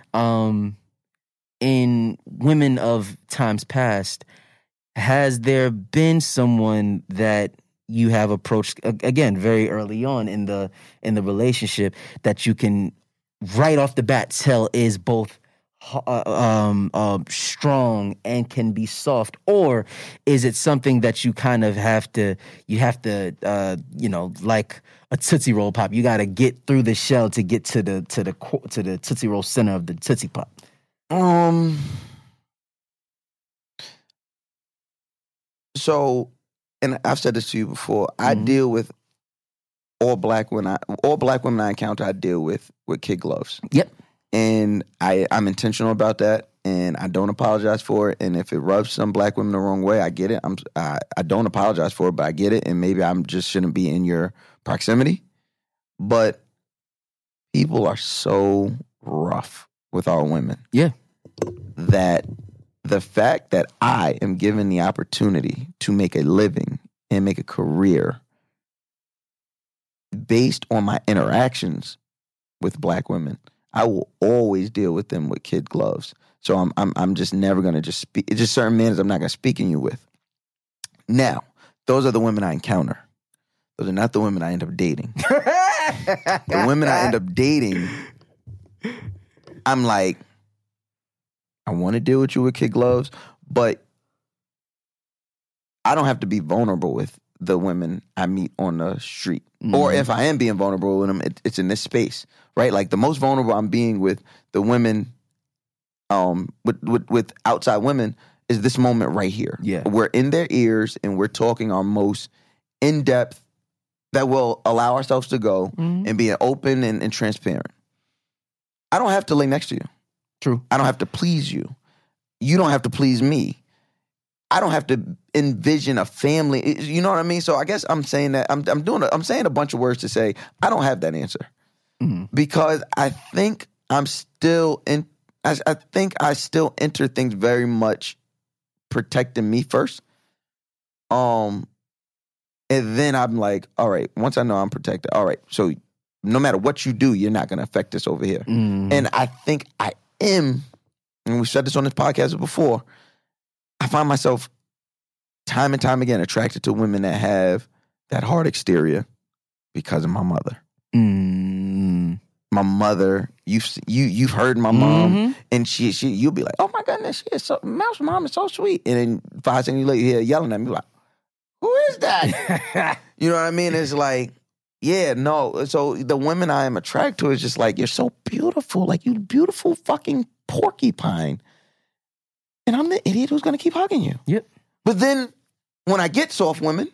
in women of times past, has there been someone that you have approached, again, very early on in the relationship, that you can right off the bat tell is both strong and can be soft? Or is it something that you kind of have to like a Tootsie Roll Pop, you got to get through the shell to get to the Tootsie Roll center of the Tootsie Pop? So, and I've said this to you before, I deal with all black women I encounter, I deal with kid gloves. Yep. And I'm intentional about that, and I don't apologize for it. And if it rubs some black women the wrong way, I get it. I don't apologize for it, but I get it. And maybe I'm just shouldn't be in your proximity. But people are so rough with our women. Yeah. That the fact that I am given the opportunity to make a living and make a career based on my interactions with black women, I will always deal with them with kid gloves. So I'm just never gonna just speak. It's just certain men I'm not gonna speak in you with. Now, those are the women I encounter. Those are not the women I end up dating. The women I end up dating, I'm like, I want to deal with you with kid gloves, but I don't have to be vulnerable with the women I meet on the street. Mm-hmm. Or if I am being vulnerable with them, it's in this space, right? Like, the most vulnerable I'm being with the women, with outside women, is this moment right here. Yeah. We're in their ears and we're talking our most in-depth that will allow ourselves to go and be open and transparent. I don't have to lay next to you. True. I don't have to please you. You don't have to please me. I don't have to envision a family. You know what I mean? So I guess I'm saying that I'm saying a bunch of words to say I don't have that answer because I think I'm still in. I think I still enter things very much protecting me first. And then I'm like, all right, once I know I'm protected, all right, so no matter what you do, you're not going to affect this over here. And I think I am, and we've said this on this podcast before, I find myself time and time again attracted to women that have that hard exterior because of my mother. My mother, you've heard my mom, and she you'll be like, oh my goodness, she is so, Mouse mom is so sweet. And then 5 seconds later, you hear her yelling at me like, who is that? You know what I mean? It's like, yeah, no. So the women I am attracted to is just like, you're so beautiful, like you beautiful fucking porcupine. And I'm the idiot who's gonna keep hugging you. Yep. But then when I get soft women,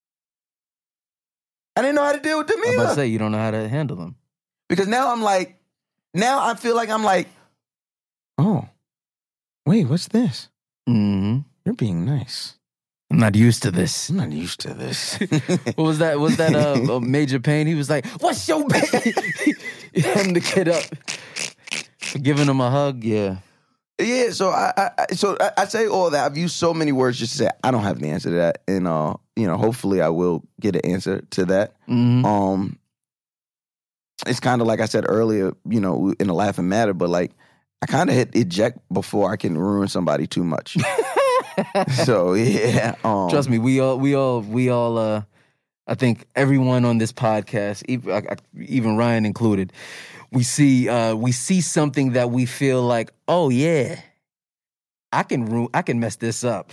I didn't know how to deal with them either. I was about to say, you don't know how to handle them. Because now I feel like I'm like, oh, wait, what's this? You're being nice. I'm not used to this. I'm not used to this. What was that? Was that Major Payne? He was like, what's your baby? Having the kid up. Giving him a hug, yeah. Yeah, so I say all that. I've used so many words just to say I don't have the answer to that. And hopefully I will get an answer to that. It's kind of like I said earlier, in the laughing matter, but like I kind of hit eject before I can ruin somebody too much. So yeah, trust me, we all. I think everyone on this podcast, even Ryan included, we see something that we feel like, oh yeah, I can mess this up.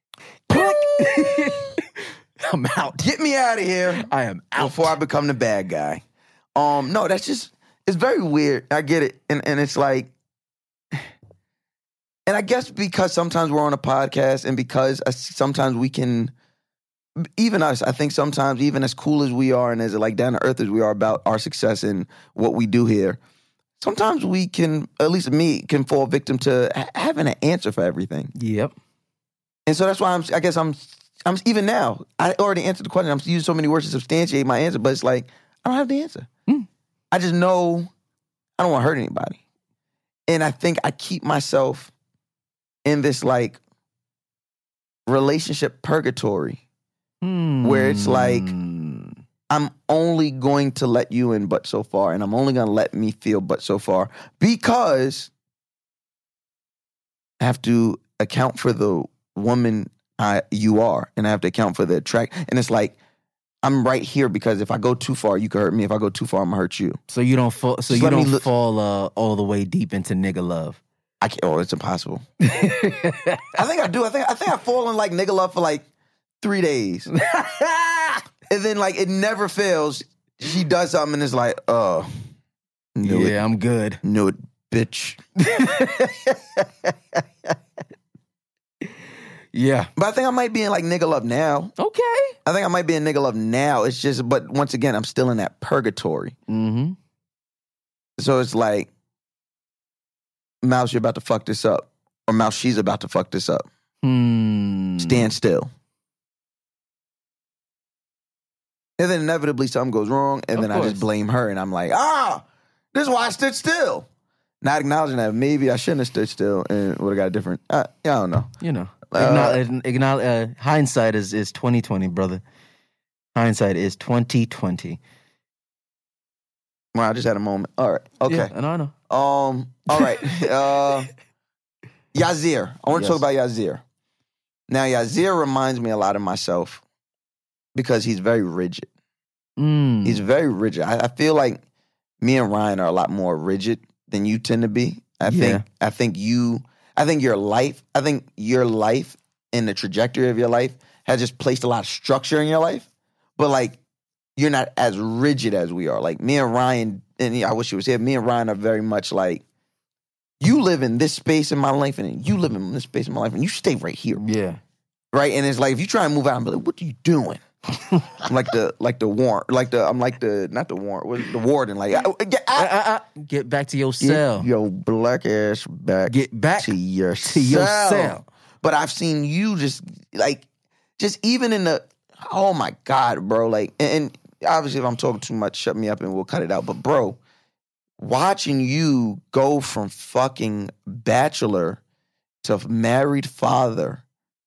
I'm out. Get me out of here. I am out before I become the bad guy. No, that's just, it's very weird. I get it. And it's like, and I guess because sometimes we're on a podcast and because sometimes we can, even us, I think sometimes even as cool as we are and as like down to earth as we are about our success and what we do here, sometimes we can, at least me, can fall victim to having an answer for everything. Yep. And so that's why I'm even now, I already answered the question. I'm using so many words to substantiate my answer, but it's like, I don't have the answer. I just know I don't want to hurt anybody. And I think I keep myself in this like relationship purgatory where it's like, I'm only going to let you in but so far, and I'm only going to let me feel but so far because I have to account for the woman you are, and I have to account for the attract. And it's like, I'm right here because if I go too far, you can hurt me. If I go too far, I'm gonna hurt you. So you don't fall. So you don't fall all the way deep into nigga love. I can't. Oh, it's impossible. I think I do. I think I fall in like nigga love for like 3 days, and then like it never fails. She does something and it's like, oh, yeah, I'm good. Knew it, bitch. Yeah. But I think I might be in like nigga love now. Okay. I think I might be in nigga love now. It's just, but once again, I'm still in that purgatory. So it's like, Mouse, you're about to fuck this up. Or Mouse, she's about to fuck this up. Stand still. And then inevitably something goes wrong, and then I just blame her, and I'm like, this is why I stood still. Not acknowledging that maybe I shouldn't have stood still and would have got a different, I don't know. Hindsight is 2020, brother. Hindsight is 2020. Well, I just had a moment. All right. Okay. Yeah, I know. All right. Yazir. I want to talk about Yazir. Now, Yazir reminds me a lot of myself because he's very rigid. He's very rigid. I feel like me and Ryan are a lot more rigid than you tend to be. I think your life and the trajectory of your life has just placed a lot of structure in your life. But like, you're not as rigid as we are. Like me and Ryan, and I wish he was here, me and Ryan are very much like, you live in this space in my life and you live in this space in my life and you stay right here. Yeah. Right? And it's like, if you try and move out, I'm like, what are you doing? I'm like the warrant, the warden. Like, get back to your cell. Get your black ass back. Get back to your cell. But I've seen you just even in the, oh my God, bro. Like, and obviously if I'm talking too much, shut me up and we'll cut it out. But bro, watching you go from fucking bachelor to married father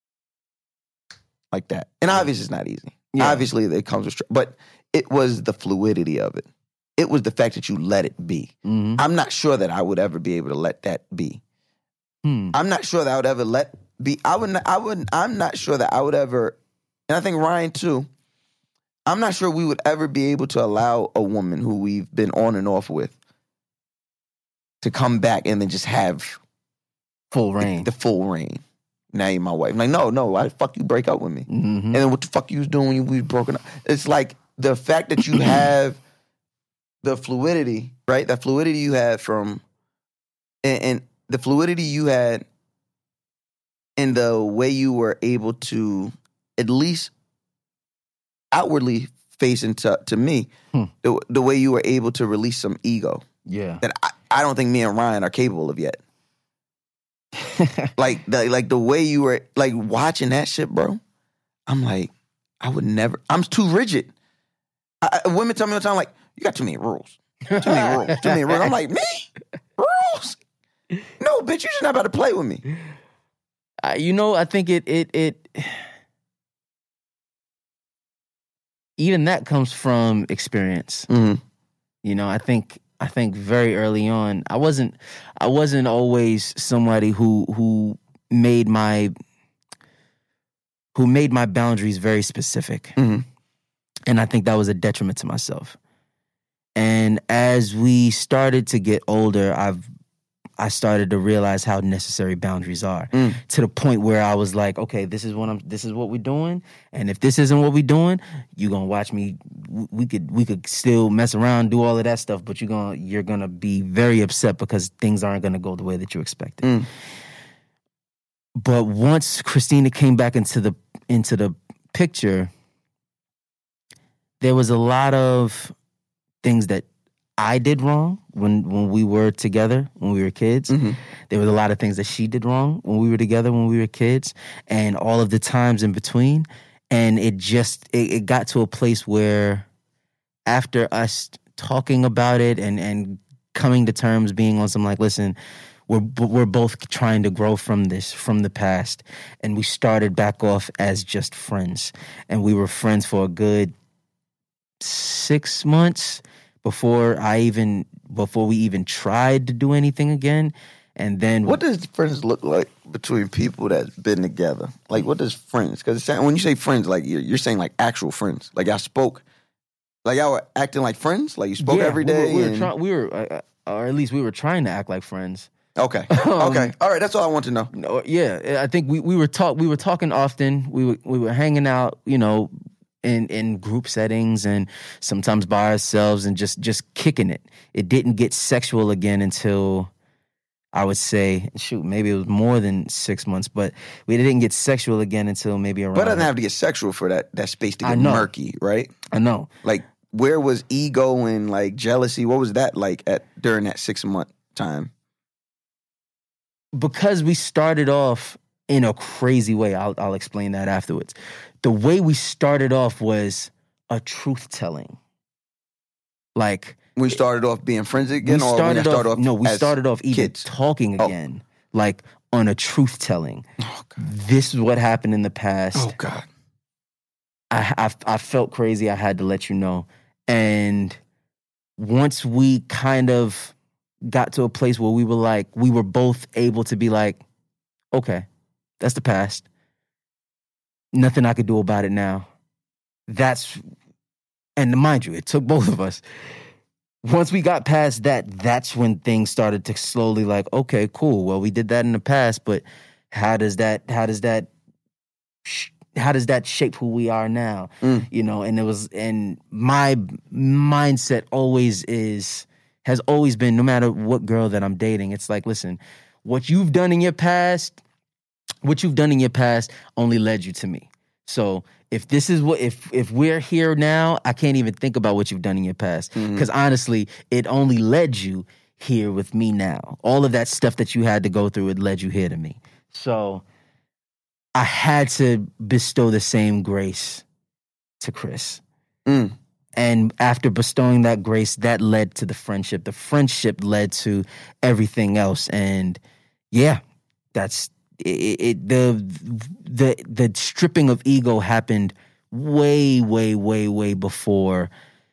like that. And obviously it's not easy. Yeah. Obviously it comes with, but it was the fluidity of it. It was the fact that you let it be. Mm-hmm. I'm not sure that I would ever be able to let that be. I'm not sure that I would ever I'm not sure that I would ever, and I think Ryan too, I'm not sure we would ever be able to allow a woman who we've been on and off with to come back and then just have full reign. The full reign. Now you're my wife. I'm like, no, why the fuck you break up with me? Mm-hmm. And then what the fuck you was doing when we was broken up? It's like the fact that you have the fluidity, right? That fluidity you had from, and the fluidity you had in the way you were able to at least outwardly face into to me, the way you were able to release some ego. Yeah. That I don't think me and Ryan are capable of yet. like the way you were like watching that shit, bro. I'm like, I would never. I'm too rigid. Women tell me all the time, like, you got too many rules. Too many rules. Too many rules. I'm like, me? Rules? No, bitch, you're just not about to play with me. I think it even that comes from experience. Mm-hmm. I think very early on, I wasn't always somebody who made my boundaries very specific. Mm-hmm. And I think that was a detriment to myself. And as we started to get older, I started to realize how necessary boundaries are, to the point where I was like, okay, this is what we're doing, and if this isn't what we're doing, you're gonna watch me. We could still mess around, do all of that stuff, but you're gonna be very upset because things aren't gonna go the way that you expected. But once Christina came back into the picture, there was a lot of things that I did wrong when we were together, when we were kids. Mm-hmm. There was a lot of things that she did wrong when we were together, when we were kids, and all of the times in between. And it got to a place where after us talking about it and coming to terms, being on some like, listen, we're both trying to grow from the past. And we started back off as just friends. And we were friends for a good 6 months before we even tried to do anything again. And then what does friends look like between people that's been together? Like, what does friends? Because when you say friends, like you're saying like actual friends. Like y'all spoke, like y'all were acting like friends. Like you spoke every day. We were or at least we were trying to act like friends. Okay. Okay. All right. That's all I want to know. No, yeah, I think we were talking often. We were hanging out, in group settings and sometimes by ourselves and just kicking it. It didn't get sexual again until I would say, maybe it was more than 6 months, but we didn't get sexual again until maybe around. But it doesn't have to get sexual for that space to get murky, right? I know. Like, where was ego and like jealousy? What was that like during that 6 month time? Because we started off in a crazy way. I'll explain that afterwards. The way we started off was a truth-telling. Like, we started off being friends again, we started off even kids talking again, like on a truth-telling. Oh, God. This is what happened in the past. Oh, God. I felt crazy. I had to let you know. And once we kind of got to a place where we were both able to be like, okay, that's the past. Nothing I could do about it now. And mind you, it took both of us. Once we got past that, that's when things started to slowly like, okay, cool. Well, we did that in the past, but how does that shape who we are now? And my mindset has always been, no matter what girl that I'm dating, it's like, listen, what you've done in your past only led you to me. So if we're here now, I can't even think about what you've done in your past. Because honestly, it only led you here with me now. All of that stuff that you had to go through, it led you here to me. So I had to bestow the same grace to Chris. And after bestowing that grace, that led to the friendship. The friendship led to everything else. And yeah, that's it. The stripping of ego happened way, way, way, way before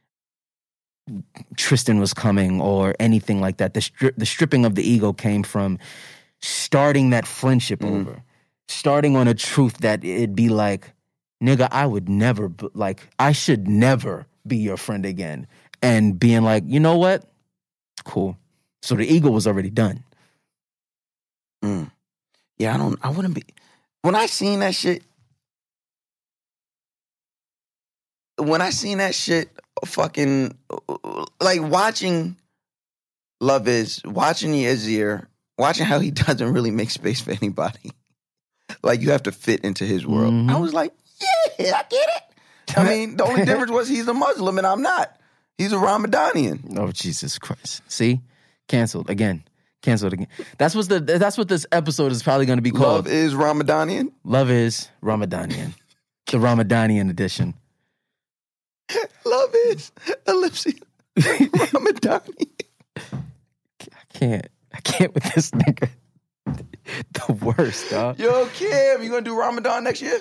Tristan was coming or anything like that. The stripping of the ego came from starting that friendship over, starting on a truth that it'd be like, nigga, I would never, I should never be your friend again. And being like, you know what? Cool. So the ego was already done. Yeah, I wouldn't be. When I seen that shit, fucking, like watching Love Is, watching Yazir, watching how he doesn't really make space for anybody. Like, you have to fit into his world. I was like, yeah, I get it. I mean, the only difference was he's a Muslim and I'm not. He's a Ramadanian. Oh, Jesus Christ. See? Canceled again. That's what this episode is probably going to be called. Love Is Ramadanian? Love Is Ramadanian. The Ramadanian edition. Love Is ellipsis Ramadanian. I can't with this nigga. The worst, dog. Yo, Kim, you gonna do Ramadan next year?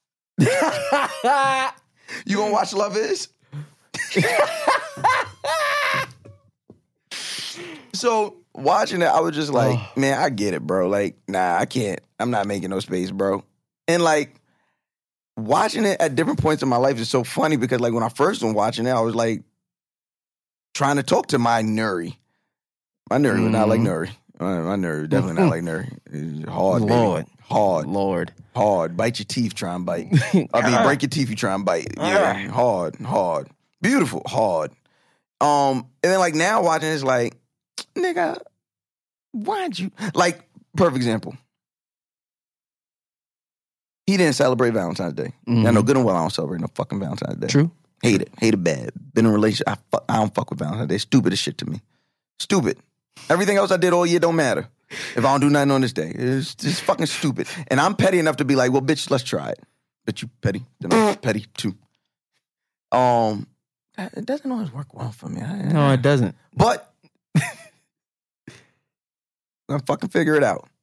You gonna watch Love Is? So watching it, I was just like, man, I get it, bro. Like, nah, I can't. I'm not making no space, bro. And like, watching it at different points in my life is so funny because like when I first was watching it, I was like trying to talk to my Nuri. My Nuri was not like Nuri. My Nuri definitely not like Nuri. It's hard, Lord. baby. Hard. Lord. Hard. Bite your teeth, try and bite. I mean, break your teeth, you try and bite. Yeah. Hard. Beautiful. Hard. And then like now watching it's like, nigga, why'd you... Like, perfect example. He didn't celebrate Valentine's Day. I know good and well I don't celebrate no fucking Valentine's Day. True. Hate it bad. Been in a relationship, I don't fuck with Valentine's Day. Stupid as shit to me. Stupid. Everything else I did all year don't matter. If I don't do nothing on this day. It's just fucking stupid. And I'm petty enough to be like, well, bitch, let's try it. But you petty. Then I'm petty too. It doesn't always work well for me. No, it doesn't. But I'm fucking figure it out.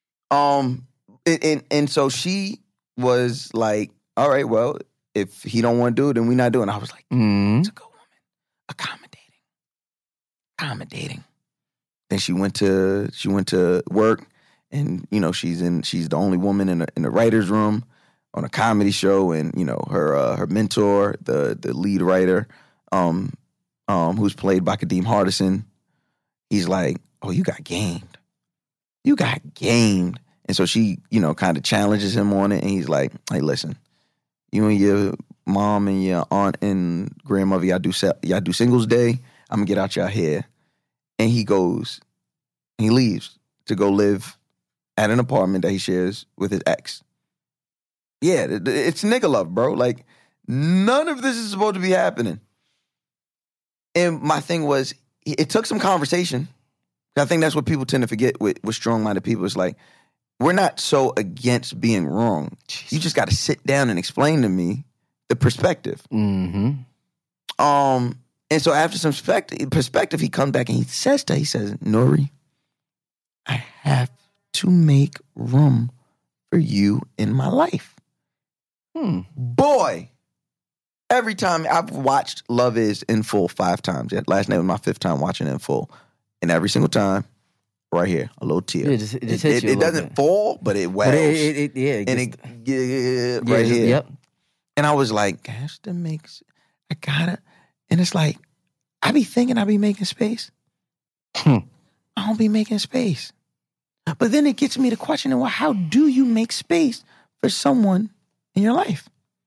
And so she was like, all right, well, if he don't want to do it, then we not doing it. I was like, it's a good woman. Accommodating. Then she went to work, and you know she's the only woman in the writer's room on a comedy show, and you know her mentor, the lead writer, who's played by Kadeem Hardison, he's like, oh, you got gamed. And so she, you know, kind of challenges him on it, and he's like, hey, listen, you and your mom and your aunt and grandmother, y'all do Singles Day. I'm gonna get out y'all here. And he leaves to go live at an apartment that he shares with his ex. Yeah, it's nigga love, bro. Like, none of this is supposed to be happening. And my thing was, it took some conversation. I think that's what people tend to forget with strong-minded people. It's like, we're not so against being wrong. Jesus. You just got to sit down and explain to me the perspective. And so after some perspective, he comes back and he says, Nuri, I have to make room for you in my life. Boy, every time I've watched Love Is in full 5 times. Last night was my 5th time watching it in full. And every single time, right here, a little tear. It just hits you it doesn't fall, but it wells. Right here. Yep. And I was like, and it's like, I be thinking I be making space. I don't be making space. But then it gets me to questioning, well, how do you make space for someone in your life?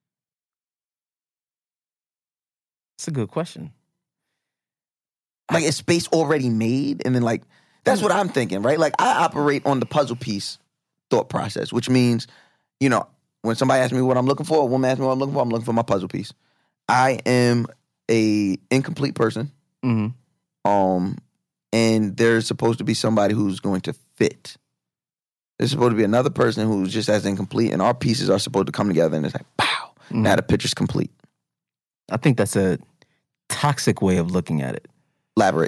It's a good question. Like, is space already made? And then, like, that's what I'm thinking, right? Like, I operate on the puzzle piece thought process, which means, you know, when somebody asks me what I'm looking for, a woman asks me what I'm looking for my puzzle piece. I am a incomplete person. And there's supposed to be somebody who's going to fit There's supposed to be another person who's just as incomplete, and our pieces are supposed to come together, and it's like, pow, now the picture's complete. I think that's a toxic way of looking at it. Elaborate.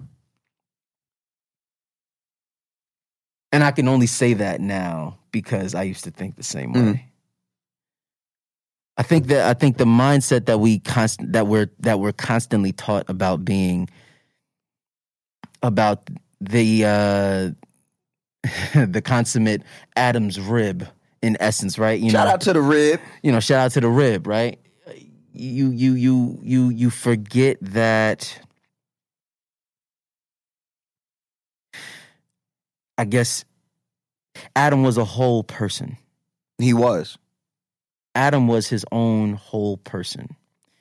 And I can only say that now because I used to think the same way. I think the mindset that we're constantly taught about being about the the consummate Adam's rib in essence, right? Shout out to the rib. Shout out to the rib, right? You forget that. I guess Adam was a whole person. He was. Adam was his own whole person.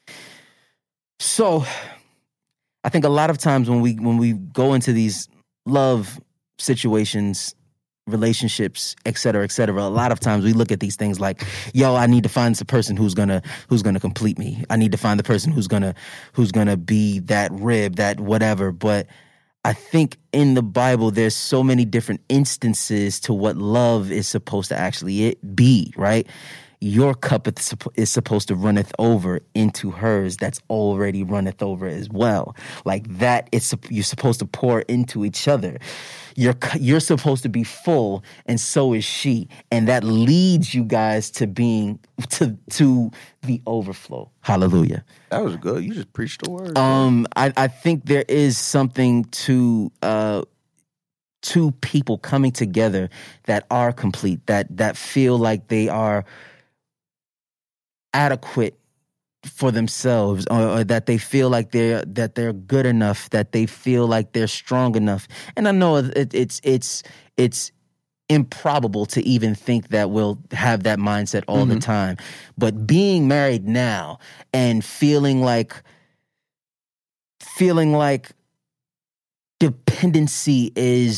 So I think a lot of times when we go into these love situations, relationships, et cetera, a lot of times we look at these things like, yo, I need to find the person who's gonna complete me. I need to find the person who's gonna be that rib, that whatever. But I think in the Bible, there's so many different instances to what love is supposed to actually be, right? Your cup is supposed to runneth over into hers that's already runneth over as well. Like that, you're supposed to pour into each other. You're supposed to be full, and so is she. And that leads you guys to being to the overflow. Hallelujah. That was good. You just preached the word. I think there is something to two people coming together that are complete, that feel like they are adequate for themselves, or that they feel like they're good enough, that they feel like they're strong enough. And I know it's improbable to even think that we'll have that mindset all the time. But being married now and feeling like dependency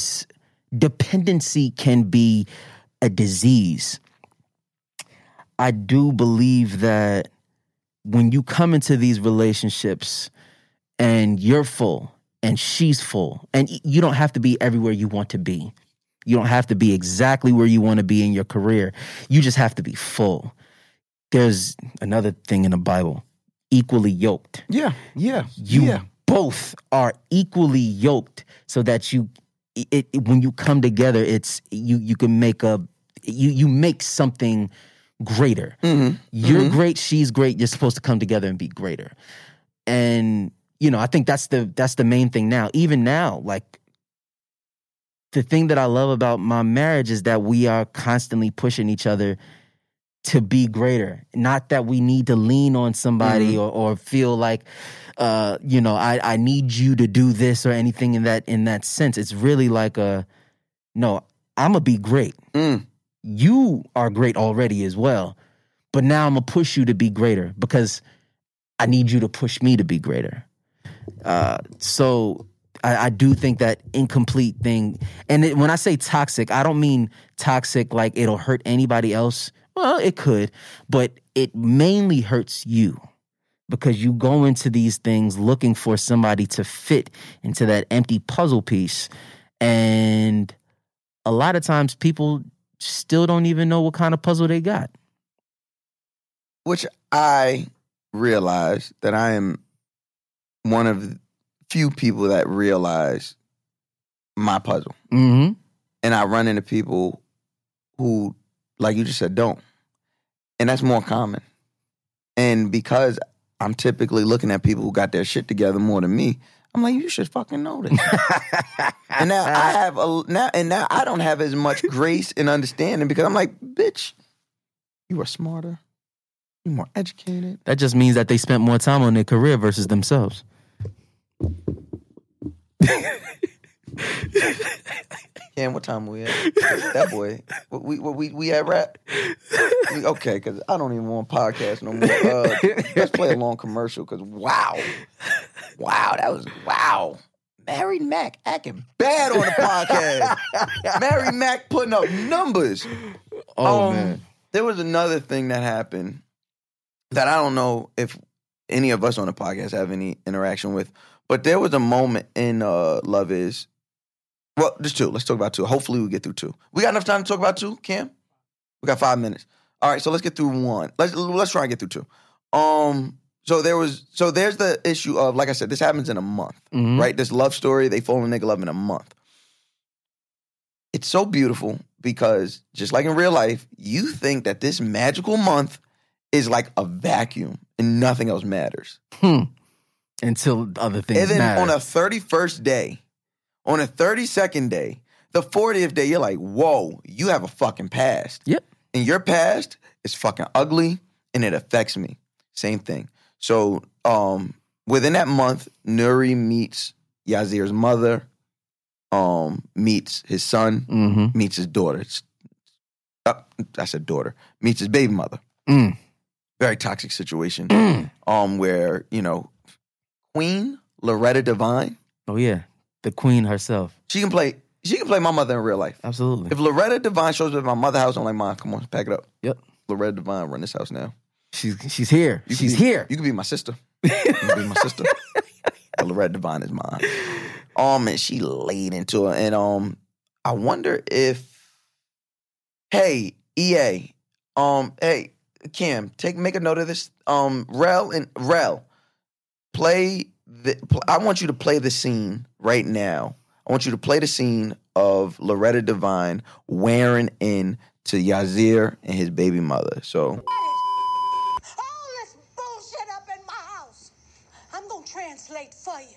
can be a disease. I do believe that when you come into these relationships and you're full and she's full, and you don't have to be everywhere you want to be. You don't have to be exactly where you want to be in your career. You just have to be full. There's another thing in the Bible, equally yoked. Yeah. You both are equally yoked so that when you come together, it's you can make you make something greater. You're great, she's great. You're supposed to come together and be greater. And I think that's the main thing now. Even now, like the thing that I love about my marriage is that we are constantly pushing each other to be greater. Not that we need to lean on somebody or feel like I need you to do this or anything in that sense. It's really like no, I'm gonna be great. You are great already as well, but now I'm going to push you to be greater because I need you to push me to be greater. So I do think that incomplete thing, and when I say toxic, I don't mean toxic like it'll hurt anybody else. Well, it could, but it mainly hurts you because you go into these things looking for somebody to fit into that empty puzzle piece. And a lot of times people still don't even know what kind of puzzle they got. Which I realize that I am one of the few people that realize my puzzle. And I run into people who, like you just said, don't. And that's more common. And because I'm typically looking at people who got their shit together more than me, I'm like, you should fucking know this. And now now I don't have as much grace and understanding because I'm like, bitch, you are smarter, you're more educated. That just means that they spent more time on their career versus themselves. Ken, what time we at? That boy, we at rap? Okay, because I don't even want podcast no more. Let's play a long commercial because wow, that was wow. Mary Mack acting bad on the podcast. Mary Mack putting up numbers. Man. There was another thing that happened that I don't know if any of us on the podcast have any interaction with, but there was a moment in Love Is Well, there's 2. Let's talk about 2. Hopefully we get through 2. We got enough time to talk about 2, Cam? We got 5 minutes. All right, so let's get through 1. Let's try and get through 2. So there's the issue of, like I said, this happens in a month, right? This love story, they fall in nigga love in a month. It's so beautiful because just like in real life, you think that this magical month is like a vacuum and nothing else matters. Until other things matter. And then matter. on a 31st day, on a 32nd day, the 40th day, you're like, whoa, you have a fucking past. Yep. And your past is fucking ugly and it affects me. Same thing. So within that month, Nuri meets Yazir's mother, meets his son, meets his daughter. I said daughter. Meets his baby mother. Very toxic situation. Where, Queen Loretta Devine. Oh yeah, the queen herself. She can play my mother in real life. Absolutely. If Loretta Devine shows up at my mother's house, I'm like, Mom, come on, pack it up. Yep. Loretta Devine run this house now. She's here. She's here. You can be my sister. You can be my sister. But Loretta Devine is mine. And she laid into her. And I wonder if, hey, EA, hey, Cam, make a note of this. Rel, I want you to play the scene right now. I want you to play the scene of Loretta Devine wearing in to Yazir and his baby mother. So. All this bullshit up in my house. I'm gonna translate for you.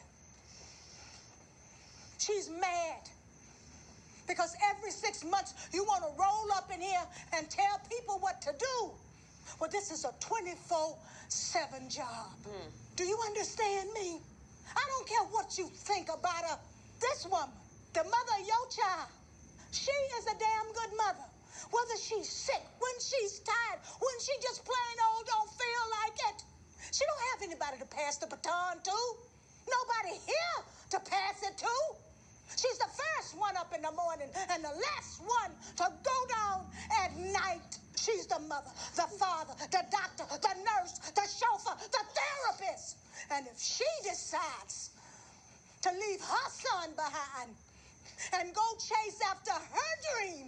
She's mad. Because every 6 months you want to roll up in here and tell people what to do. Well, this is a 24/7 job. Do you understand me? I don't care what you think about her. This woman, the mother of your child, she is a damn good mother. Whether she's sick, when she's tired, when she just plain old don't feel like it. She don't have anybody to pass the baton to. Nobody here to pass it to. She's the first one up in the morning and the last one to go down at night. She's the mother, the father, the doctor, the nurse, the chauffeur, the therapist. And if she decides to leave her son behind and go chase after her dream,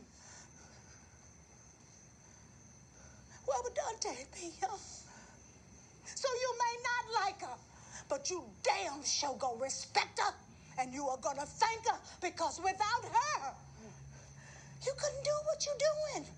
where would Dante be, huh? So you may not like her, but you damn sure gonna respect her, and you are gonna thank her, because without her, you couldn't do what you're doing.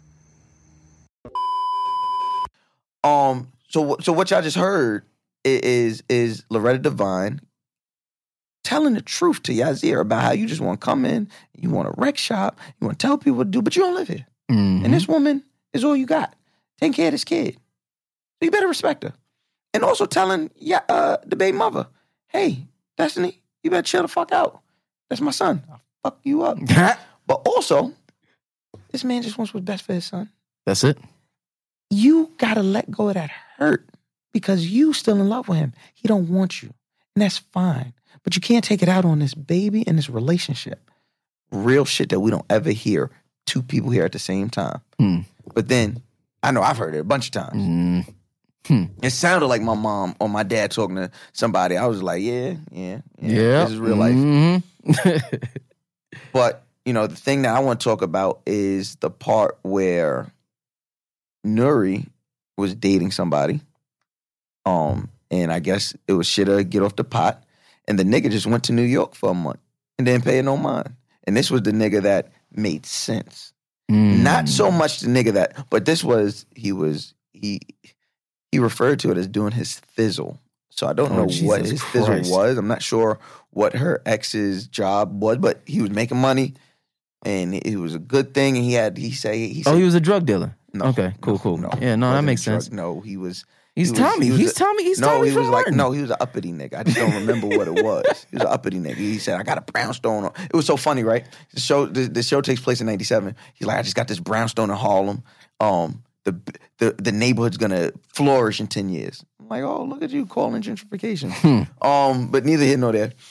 So what y'all just heard is Loretta Devine telling the truth to Yazir about how you just want to come in, you want to wreck shop, you want to tell people what to do, but you don't live here. And this woman is all you got. Taking care of this kid. So you better respect her. And also telling the baby mother, hey, Destiny, you better chill the fuck out. That's my son. I'll fuck you up. But also, this man just wants what's best for his son. That's it. You gotta let go of that hurt because you still in love with him. He don't want you. And that's fine. But you can't take it out on this baby and this relationship. Real shit that we don't ever hear 2 people here at the same time. But then, I know I've heard it a bunch of times. It sounded like my mom or my dad talking to somebody. I was like, yeah. This is real life. But, the thing that I want to talk about is the part where Nuri was dating somebody. And I guess it was shitter, get off the pot. And the nigga just went to New York for a month and didn't pay no mind. And this was the nigga that made sense. Not so much the nigga that, but this was, he referred to it as doing his thizzle. So I don't know what his thizzle was. I'm not sure what her ex's job was, but he was making money and it was a good thing. And he said he was a drug dealer. No, okay, cool. No, yeah, no, that makes sense. No, he was. He's Tommy. He's Tommy. He was like, no, he was an uppity nigga. I just don't remember what it was. He was an uppity nigga. He said, I got a brownstone on. It was so funny, right? The show takes place in 97. He's like, I just got this brownstone in Harlem. The neighborhood's gonna flourish in 10 years. I'm like, oh, look at you calling gentrification. But neither here nor there.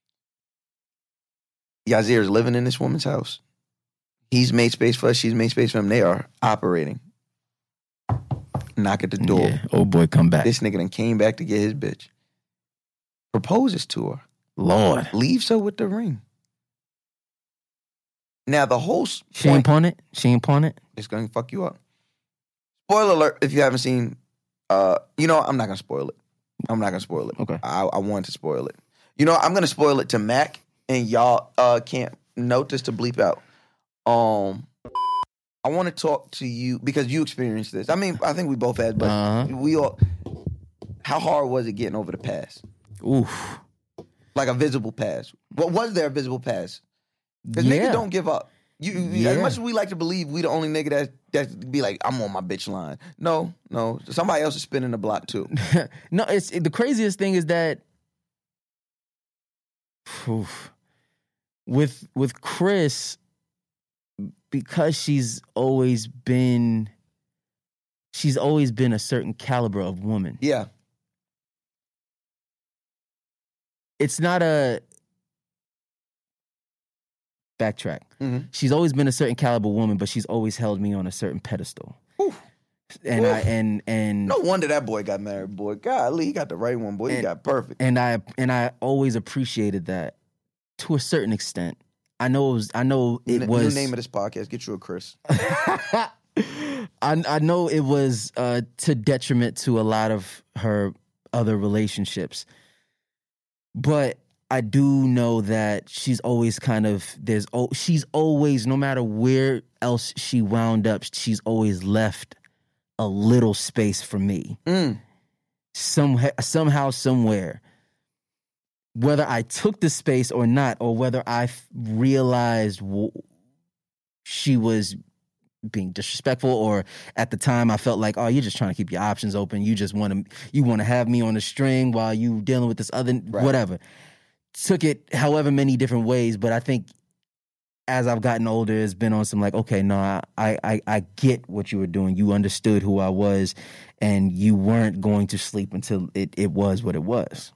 Yazir is living in this woman's house. He's made space for us. She's made space for him. They are operating. Knock at the door. Yeah. Oh boy, come back. This nigga done came back to get his bitch. Proposes to her. Lord. Leaves her with the ring. Now the host, She ain't pawn it. She ain't pawn it. It's gonna fuck you up. Spoiler alert! If you haven't seen, you know, I'm not gonna spoil it. I'm not gonna spoil it. Okay. I want to spoil it. You know, I'm gonna spoil it to Mac, and y'all can't note this to bleep out. I want to talk to you because you experienced this. I mean, I think we both had, but we all. How hard was it getting over the pass? Oof. Like a visible pass. What was there a visible pass? Because niggas don't give up. As much as we like to believe we the only nigga that be like, I'm on my bitch line. No. Somebody else is spinning the block too. No, the craziest thing is that with Chris, because she's always been a certain caliber of woman. Yeah. It's not a backtrack. Mm-hmm. She's always been a certain caliber woman, but she's always held me on a certain pedestal. Oof. And no wonder that boy got married, boy. Golly, he got the right one, boy. He got perfect. And I always appreciated that to a certain extent. I know it was New name of this podcast. Get you a Chris. I know it was to detriment to a lot of her other relationships, but I do know that she's always she's always, no matter where else she wound up, she's always left a little space for me. Somehow, somewhere. Whether I took the space or not, or whether I realized she was being disrespectful, or at the time I felt like, oh, you're just trying to keep your options open. You just want to have me on the string while you dealing with this other whatever. Took it however many different ways, but I think as I've gotten older, it's been on some like, okay, no, I get what you were doing. You understood who I was, and you weren't going to sleep until it was what it was.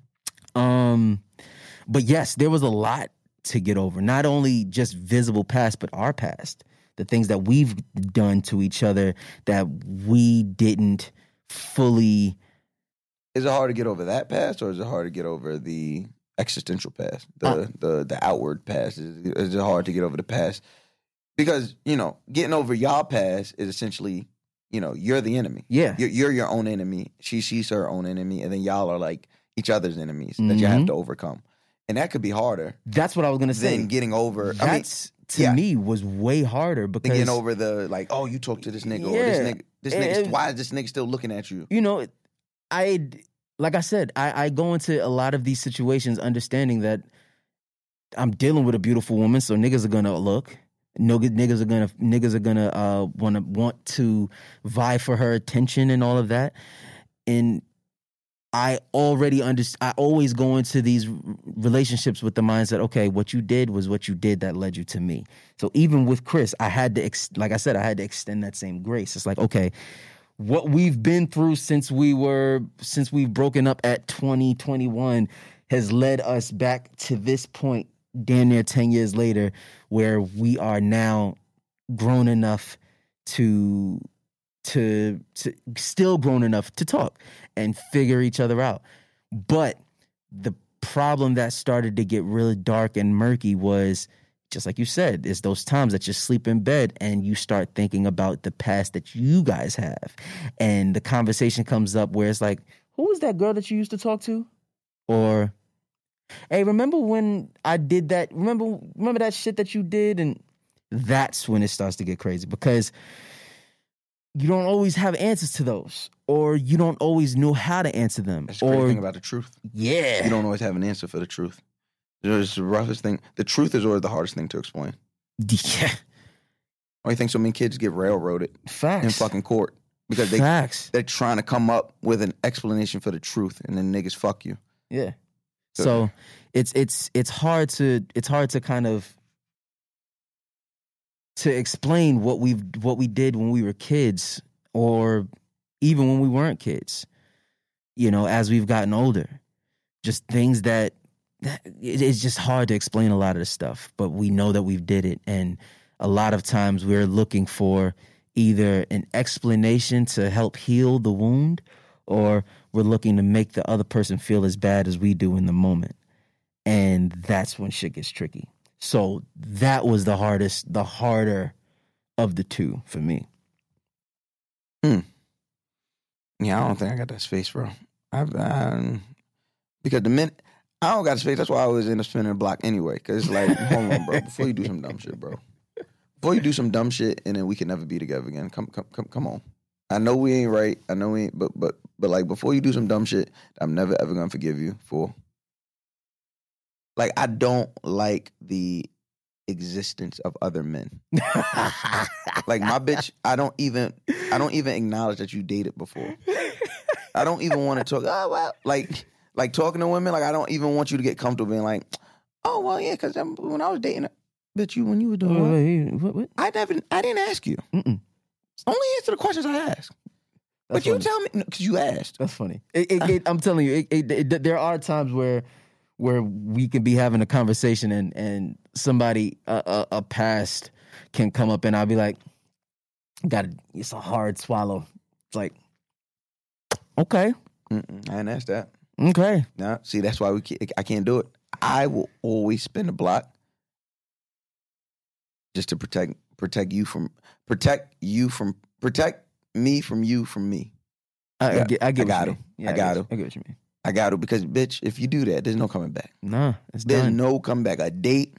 But yes, there was a lot to get over. Not only just visible past, but our past. The things that we've done to each other that we didn't fully. Is it hard to get over that past, or is it hard to get over the existential past, the outward past? Is it hard to get over the past? Because, you know, getting over y'all past is essentially, you know, you're the enemy. Yeah. You're your own enemy. She's her own enemy. And then y'all are like each other's enemies that you have to overcome. And that could be harder. That's what I was going to say. Than getting over. To me, was way harder because. Getting over the, like, oh, you talk to this nigga, or this nigga, why is this nigga still looking at you? You know, like I said, I go into a lot of these situations understanding that I'm dealing with a beautiful woman, so niggas are gonna look. Niggas are gonna want to vie for her attention and all of that. And I always go into these relationships with the mindset, okay, what you did was what you did that led you to me. So even with Chris, I had to, like I said, I had to extend that same grace. It's like, okay, what we've been through since we've broken up at 2021 has led us back to this point, damn near 10 years later, where we are now grown enough to still grown enough to talk and figure each other out. But the problem that started to get really dark and murky was, just like you said, it's those times that you sleep in bed and you start thinking about the past that you guys have. And the conversation comes up where it's like, who was that girl that you used to talk to? Or, hey, remember when I did that? Remember that shit that you did? And that's when it starts to get crazy, because you don't always have answers to those, or you don't always know how to answer them. That's the great thing about the truth. Yeah. You don't always have an answer for the truth. It's the roughest thing. The truth is always the hardest thing to explain. Yeah. Why do you think so many kids get railroaded Facts. in fucking court? Because they're trying to come up with an explanation for the truth, and then niggas fuck you. Yeah. So it's hard to kind of to explain what we did when we were kids, or even when we weren't kids, you know, as we've gotten older. Just things that it's just hard to explain a lot of the stuff, but we know that we've did it. And a lot of times we're looking for either an explanation to help heal the wound, or we're looking to make the other person feel as bad as we do in the moment. And that's when shit gets tricky. So that was the harder of the two for me. Yeah, I don't think I got that space, bro. Because the minute I don't got the space, that's why I always end up spinning the block anyway. Because it's like, hold on, bro. Before you do some dumb shit, bro. Before you do some dumb shit, and then we can never be together again. Come on. I know we ain't right. I know we ain't. But like, before you do some dumb shit, I'm never ever gonna forgive you for. Like, I don't like the existence of other men. Like, my bitch, I don't even acknowledge that you dated before. I don't even want to talk. Oh well, like talking to women. Like, I don't even want you to get comfortable being like, oh well, yeah, because when I was dating her, bitch, when you were doing what? I didn't ask you. Only answer the questions I asked. But you tell me because you asked. That's funny. I'm telling you, there are times where we can be having a conversation and somebody a past can come up and I'll be like, it's a hard swallow. It's like, okay, I didn't ask that. Okay, now see that's why I can't do it. I will always spin the block just to protect me from me. I get I got to. Yeah, I got to. I get what you mean. I got to because bitch, if you do that, there's no coming back. Nah, it's there's done. no coming back. A date,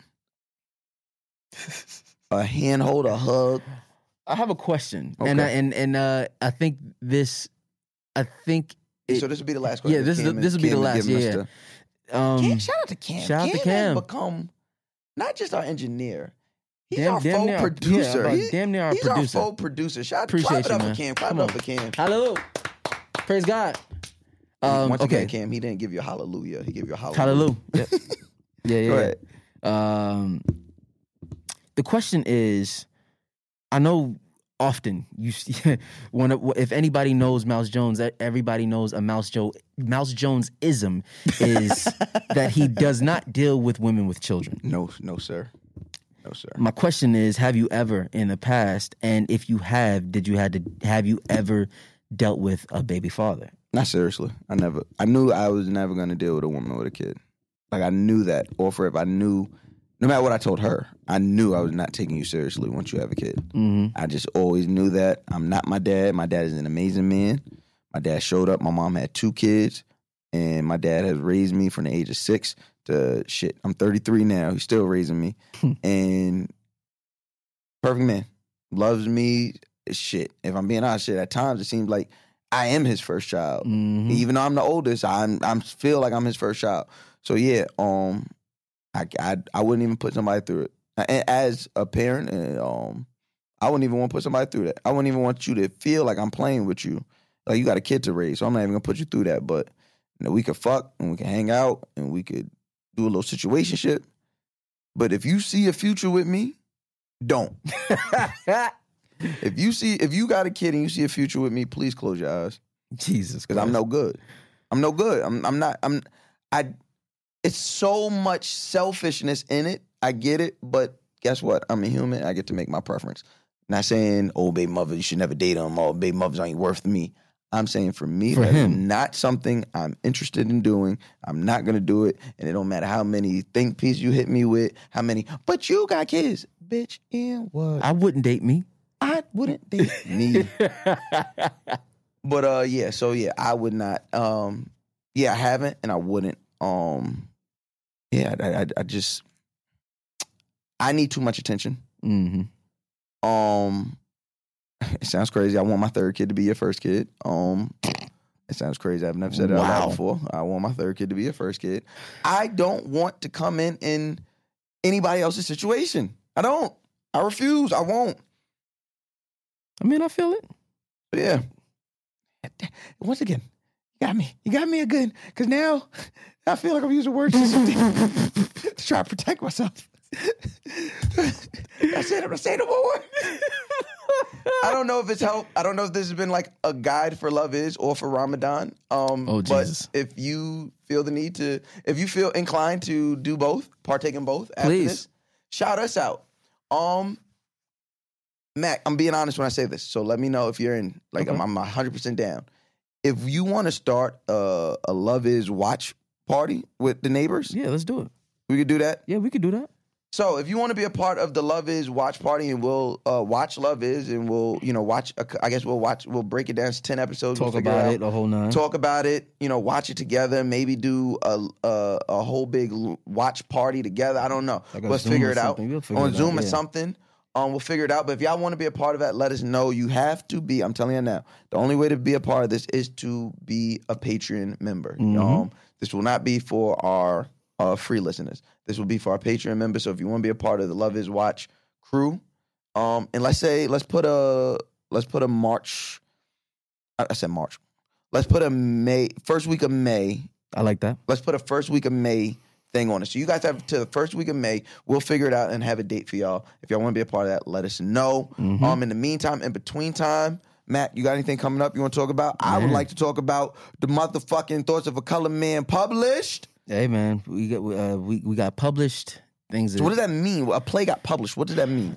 a handhold, a hug. I have a question, Okay. and I think this. I think so. This will be the last question. Yeah, this will be the last. Yeah. Shout out to Cam. Shout out to Cam Cam. has become not just our engineer. He's Damn our near faux our- producer. yeah, damn near our he's producer. our faux producer. Shout Appreciate clap it up you, man. for Cam. Clap Come it up on. for Cam. Hallelujah. Praise God. Once okay. again, Cam, he didn't give you a hallelujah. He gave you a hallelujah. Hallelujah. Yep. Yeah. Go ahead. The question is, I know often you see, if anybody knows Mouse Jones, everybody knows a Mouse Jones-ism is that he does not deal with women with children. No, sir. No, sir. My question is, have you ever in the past, and if you have, have you ever dealt with a baby father? Not seriously. I knew I was never going to deal with a woman with a kid. Like, I knew that. Or if I knew, no matter what I told her, I knew I was not taking you seriously once you have a kid. Mm-hmm. I just always knew that. I'm not my dad. My dad is an amazing man. My dad showed up. My mom had 2 kids. And my dad has raised me from the age of 6 to shit. I'm 33 now. He's still raising me. And perfect man. Loves me. Shit. If I'm being honest, at times it seems like I am his first child. Mm-hmm. Even though I'm the oldest, I feel like I'm his first child. So yeah, I wouldn't even put somebody through it. As a parent, I wouldn't even want to put somebody through that. I wouldn't even want you to feel like I'm playing with you. Like, you got a kid to raise, so I'm not even gonna put you through that. But we could fuck and we can hang out and we could do a little situationship. But if you see a future with me, don't. If you got a kid and you see a future with me, please close your eyes. Jesus, because I'm no good. I'm no good. It's so much selfishness in it. I get it, but guess what? I'm a human. I get to make my preference. Not saying, oh, baby mother, you should never date him. Oh, baby mothers ain't worth me. I'm saying for me, that is not something I'm interested in doing. I'm not going to do it. And it don't matter how many think pieces you hit me with, but you got kids. Bitch, and what? I wouldn't date me. I wouldn't date me. But I would not. I haven't, and I wouldn't. I just need too much attention. Mm-hmm. It sounds crazy. I want my 3rd kid to be your first kid. It sounds crazy. I've never said that out loud before. I want my 3rd kid to be your first kid. I don't want to come in anybody else's situation. I don't. I refuse. I won't. I mean, I feel it. Yeah. Once again, you got me. You got me a good, because now I feel like I'm using words to try to protect myself. That's it. I'm going to say no more. I don't know if it's helped. I don't know if this has been like a guide for Love Is or for Ramadan. Jesus. But if you feel the need to, if you feel inclined to do both, partake in both after Please. this, shout us out. Mac, I'm being honest when I say this, so let me know if you're in. Like, Okay. I'm 100% down. If you want to start a Love Is watch party with the neighbors, Yeah, let's do it. we could do that. Yeah, we could do that. So if you want to be a part of the Love Is watch party, and we'll watch Love Is, and we'll watch. I guess we'll break it down to 10 episodes. Talk we'll about it, a whole 9. Talk about it. Watch it together. Maybe do a whole big watch party together. I don't know. Like let's Zoom figure or it out something. We'll figure on it Zoom out, or something. We'll figure it out. But if y'all want to be a part of that, let us know. You have to be. I'm telling you now. The only way to be a part of this is to be a Patreon member. This will not be for our free listeners. This will be for our Patreon members. So if you want to be a part of the Love Is Watch crew, and let's put a March. I said March. Let's put a first week of May. I like that. Let's put a first week of May thing on it. So you guys have to the first week of May. We'll figure it out and have a date for y'all. If y'all want to be a part of that, let us know. In the meantime, in between time, Matt, you got anything coming up you want to talk about? I would like to talk about the motherfucking Thoughts of a Color Man published. Hey man, we got published things. So what does that mean? A play got published. What does that mean?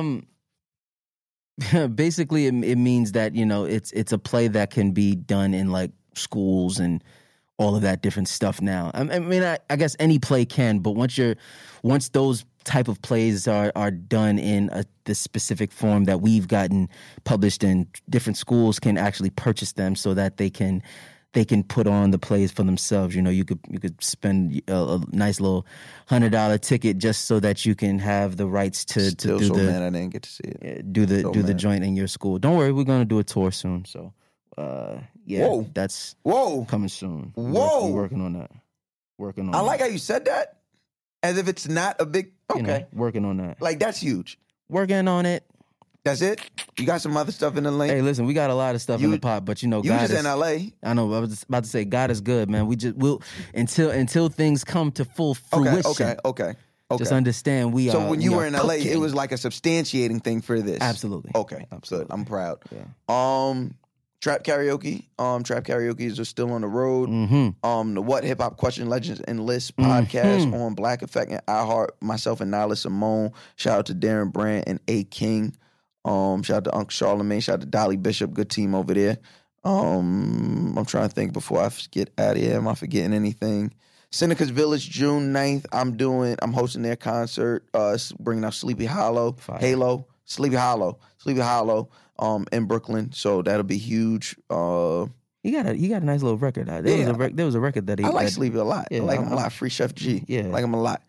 Basically, it means that it's a play that can be done in like schools and all of that different stuff now. I mean, I guess any play can, but once those type of plays are done in the specific form that we've gotten published in, different schools can actually purchase them so that they can put on the plays for themselves. You could spend a nice little $100 ticket just so that you can have the rights to do mad I didn't get to see it. Do the joint in your school. Don't worry, we're gonna do a tour soon. So that's coming soon. We're working on that. I like how you said that, as if it's not a big. Okay, working on that. Like that's huge. Working on it. That's it? You got some other stuff in the lane? Hey, listen, we got a lot of stuff in the pot, but God just is in LA. I know. I was just about to say, God is good, man. We'll until things come to full fruition. Okay. Just understand we are. So when you were in LA, cooking. it was like a substantiating thing for this. Absolutely. Okay. Absolutely. Good. I'm proud. Yeah. Trap karaoke. Trap karaoke is still on the road. The What Hip Hop Question Legends and Lists podcast on Black Effect and iHeart. Myself and Nyla Simone. Shout out to Darren Brand and A King. Shout out to Uncle Charlemagne. Shout out to Dolly Bishop. Good team over there. I'm trying to think before I get out of here. Am I forgetting anything? Seneca's Village, June 9th. I'm hosting their concert. Bringing out Sleepy Hollow, Sleepy Hollow. In Brooklyn. So that'll be huge. He got a nice little record. There was a record that he. I like Sleepy a lot. Yeah, I like him a lot. Free Chef G. Yeah, I like him a lot.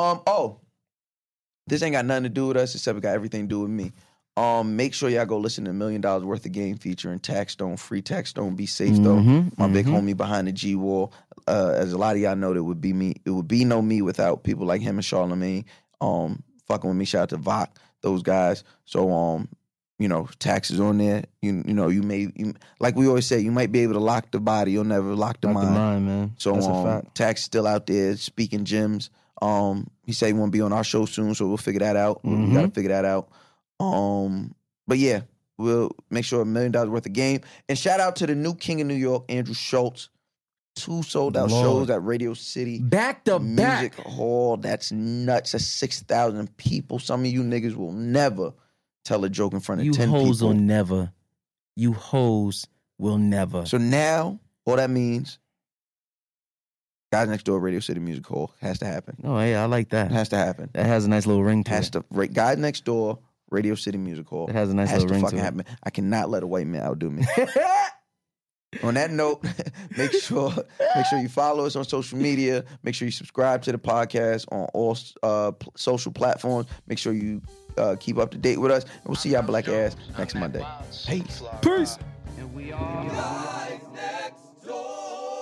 This ain't got nothing to do with us, except it got everything to do with me. Make sure y'all go listen to $1 Million Worth of Game featuring Taxstone, free Taxstone, be safe though. My big homie behind the G Wall. As a lot of y'all know, it would be me. It would be no me without people like him and Charlemagne. Fucking with me. Shout out to Vok, those guys. So taxes on there. You may like we always say, you might be able to lock the body, you'll never lock the mind. Man. So that's a fact. Tax still out there speaking gems. He said he won't be on our show soon, so we'll figure that out. We gotta figure that out. But yeah, we'll make sure $1 Million Worth of Game. And shout out to the new King of New York, Andrew Schultz. 2 sold out shows at Radio City. Back to Music back. Hall. That's nuts. That's 6,000 people. Some of you niggas will never tell a joke in front of 10 people. You hoes will never. You hoes will never. So now, all that means, Guys Next Door, Radio City Music Hall has to happen. Oh, yeah, I like that. It has to happen. That has a nice little ring to it. Guys Next Door, Radio City Music Hall. It has a nice little ring to it. Happen. I cannot let a white man outdo me. On that note, make sure you follow us on social media. Make sure you subscribe to the podcast on all social platforms. Make sure you keep up to date with us. And we'll see y'all black ass next Monday. Peace. Peace. And we are Guys Next Door.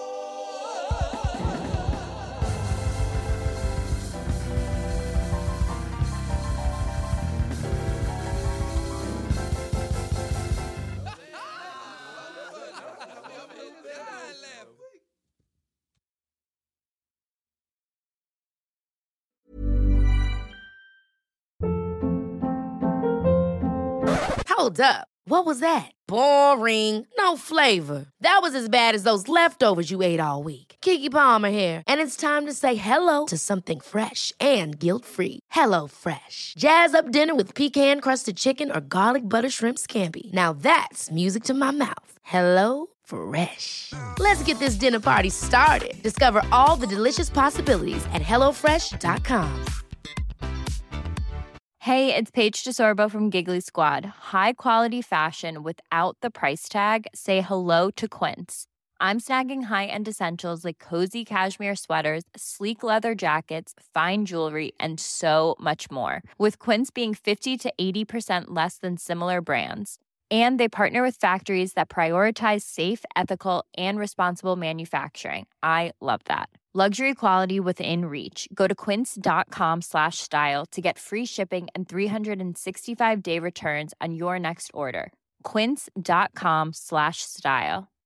Hold up. What was that? Boring. No flavor. That was as bad as those leftovers you ate all week. Keke Palmer here. And it's time to say hello to something fresh and guilt-free. Hello Fresh. Jazz up dinner with pecan-crusted chicken or garlic butter shrimp scampi. Now that's music to my mouth. Hello Fresh. Let's get this dinner party started. Discover all the delicious possibilities at HelloFresh.com. Hey, it's Paige DeSorbo from Giggly Squad. High quality fashion without the price tag. Say hello to Quince. I'm snagging high-end essentials like cozy cashmere sweaters, sleek leather jackets, fine jewelry, and so much more. With Quince being 50 to 80% less than similar brands. And they partner with factories that prioritize safe, ethical, and responsible manufacturing. I love that. Luxury quality within reach. Go to quince.com/style to get free shipping and 365-day returns on your next order. Quince.com/style.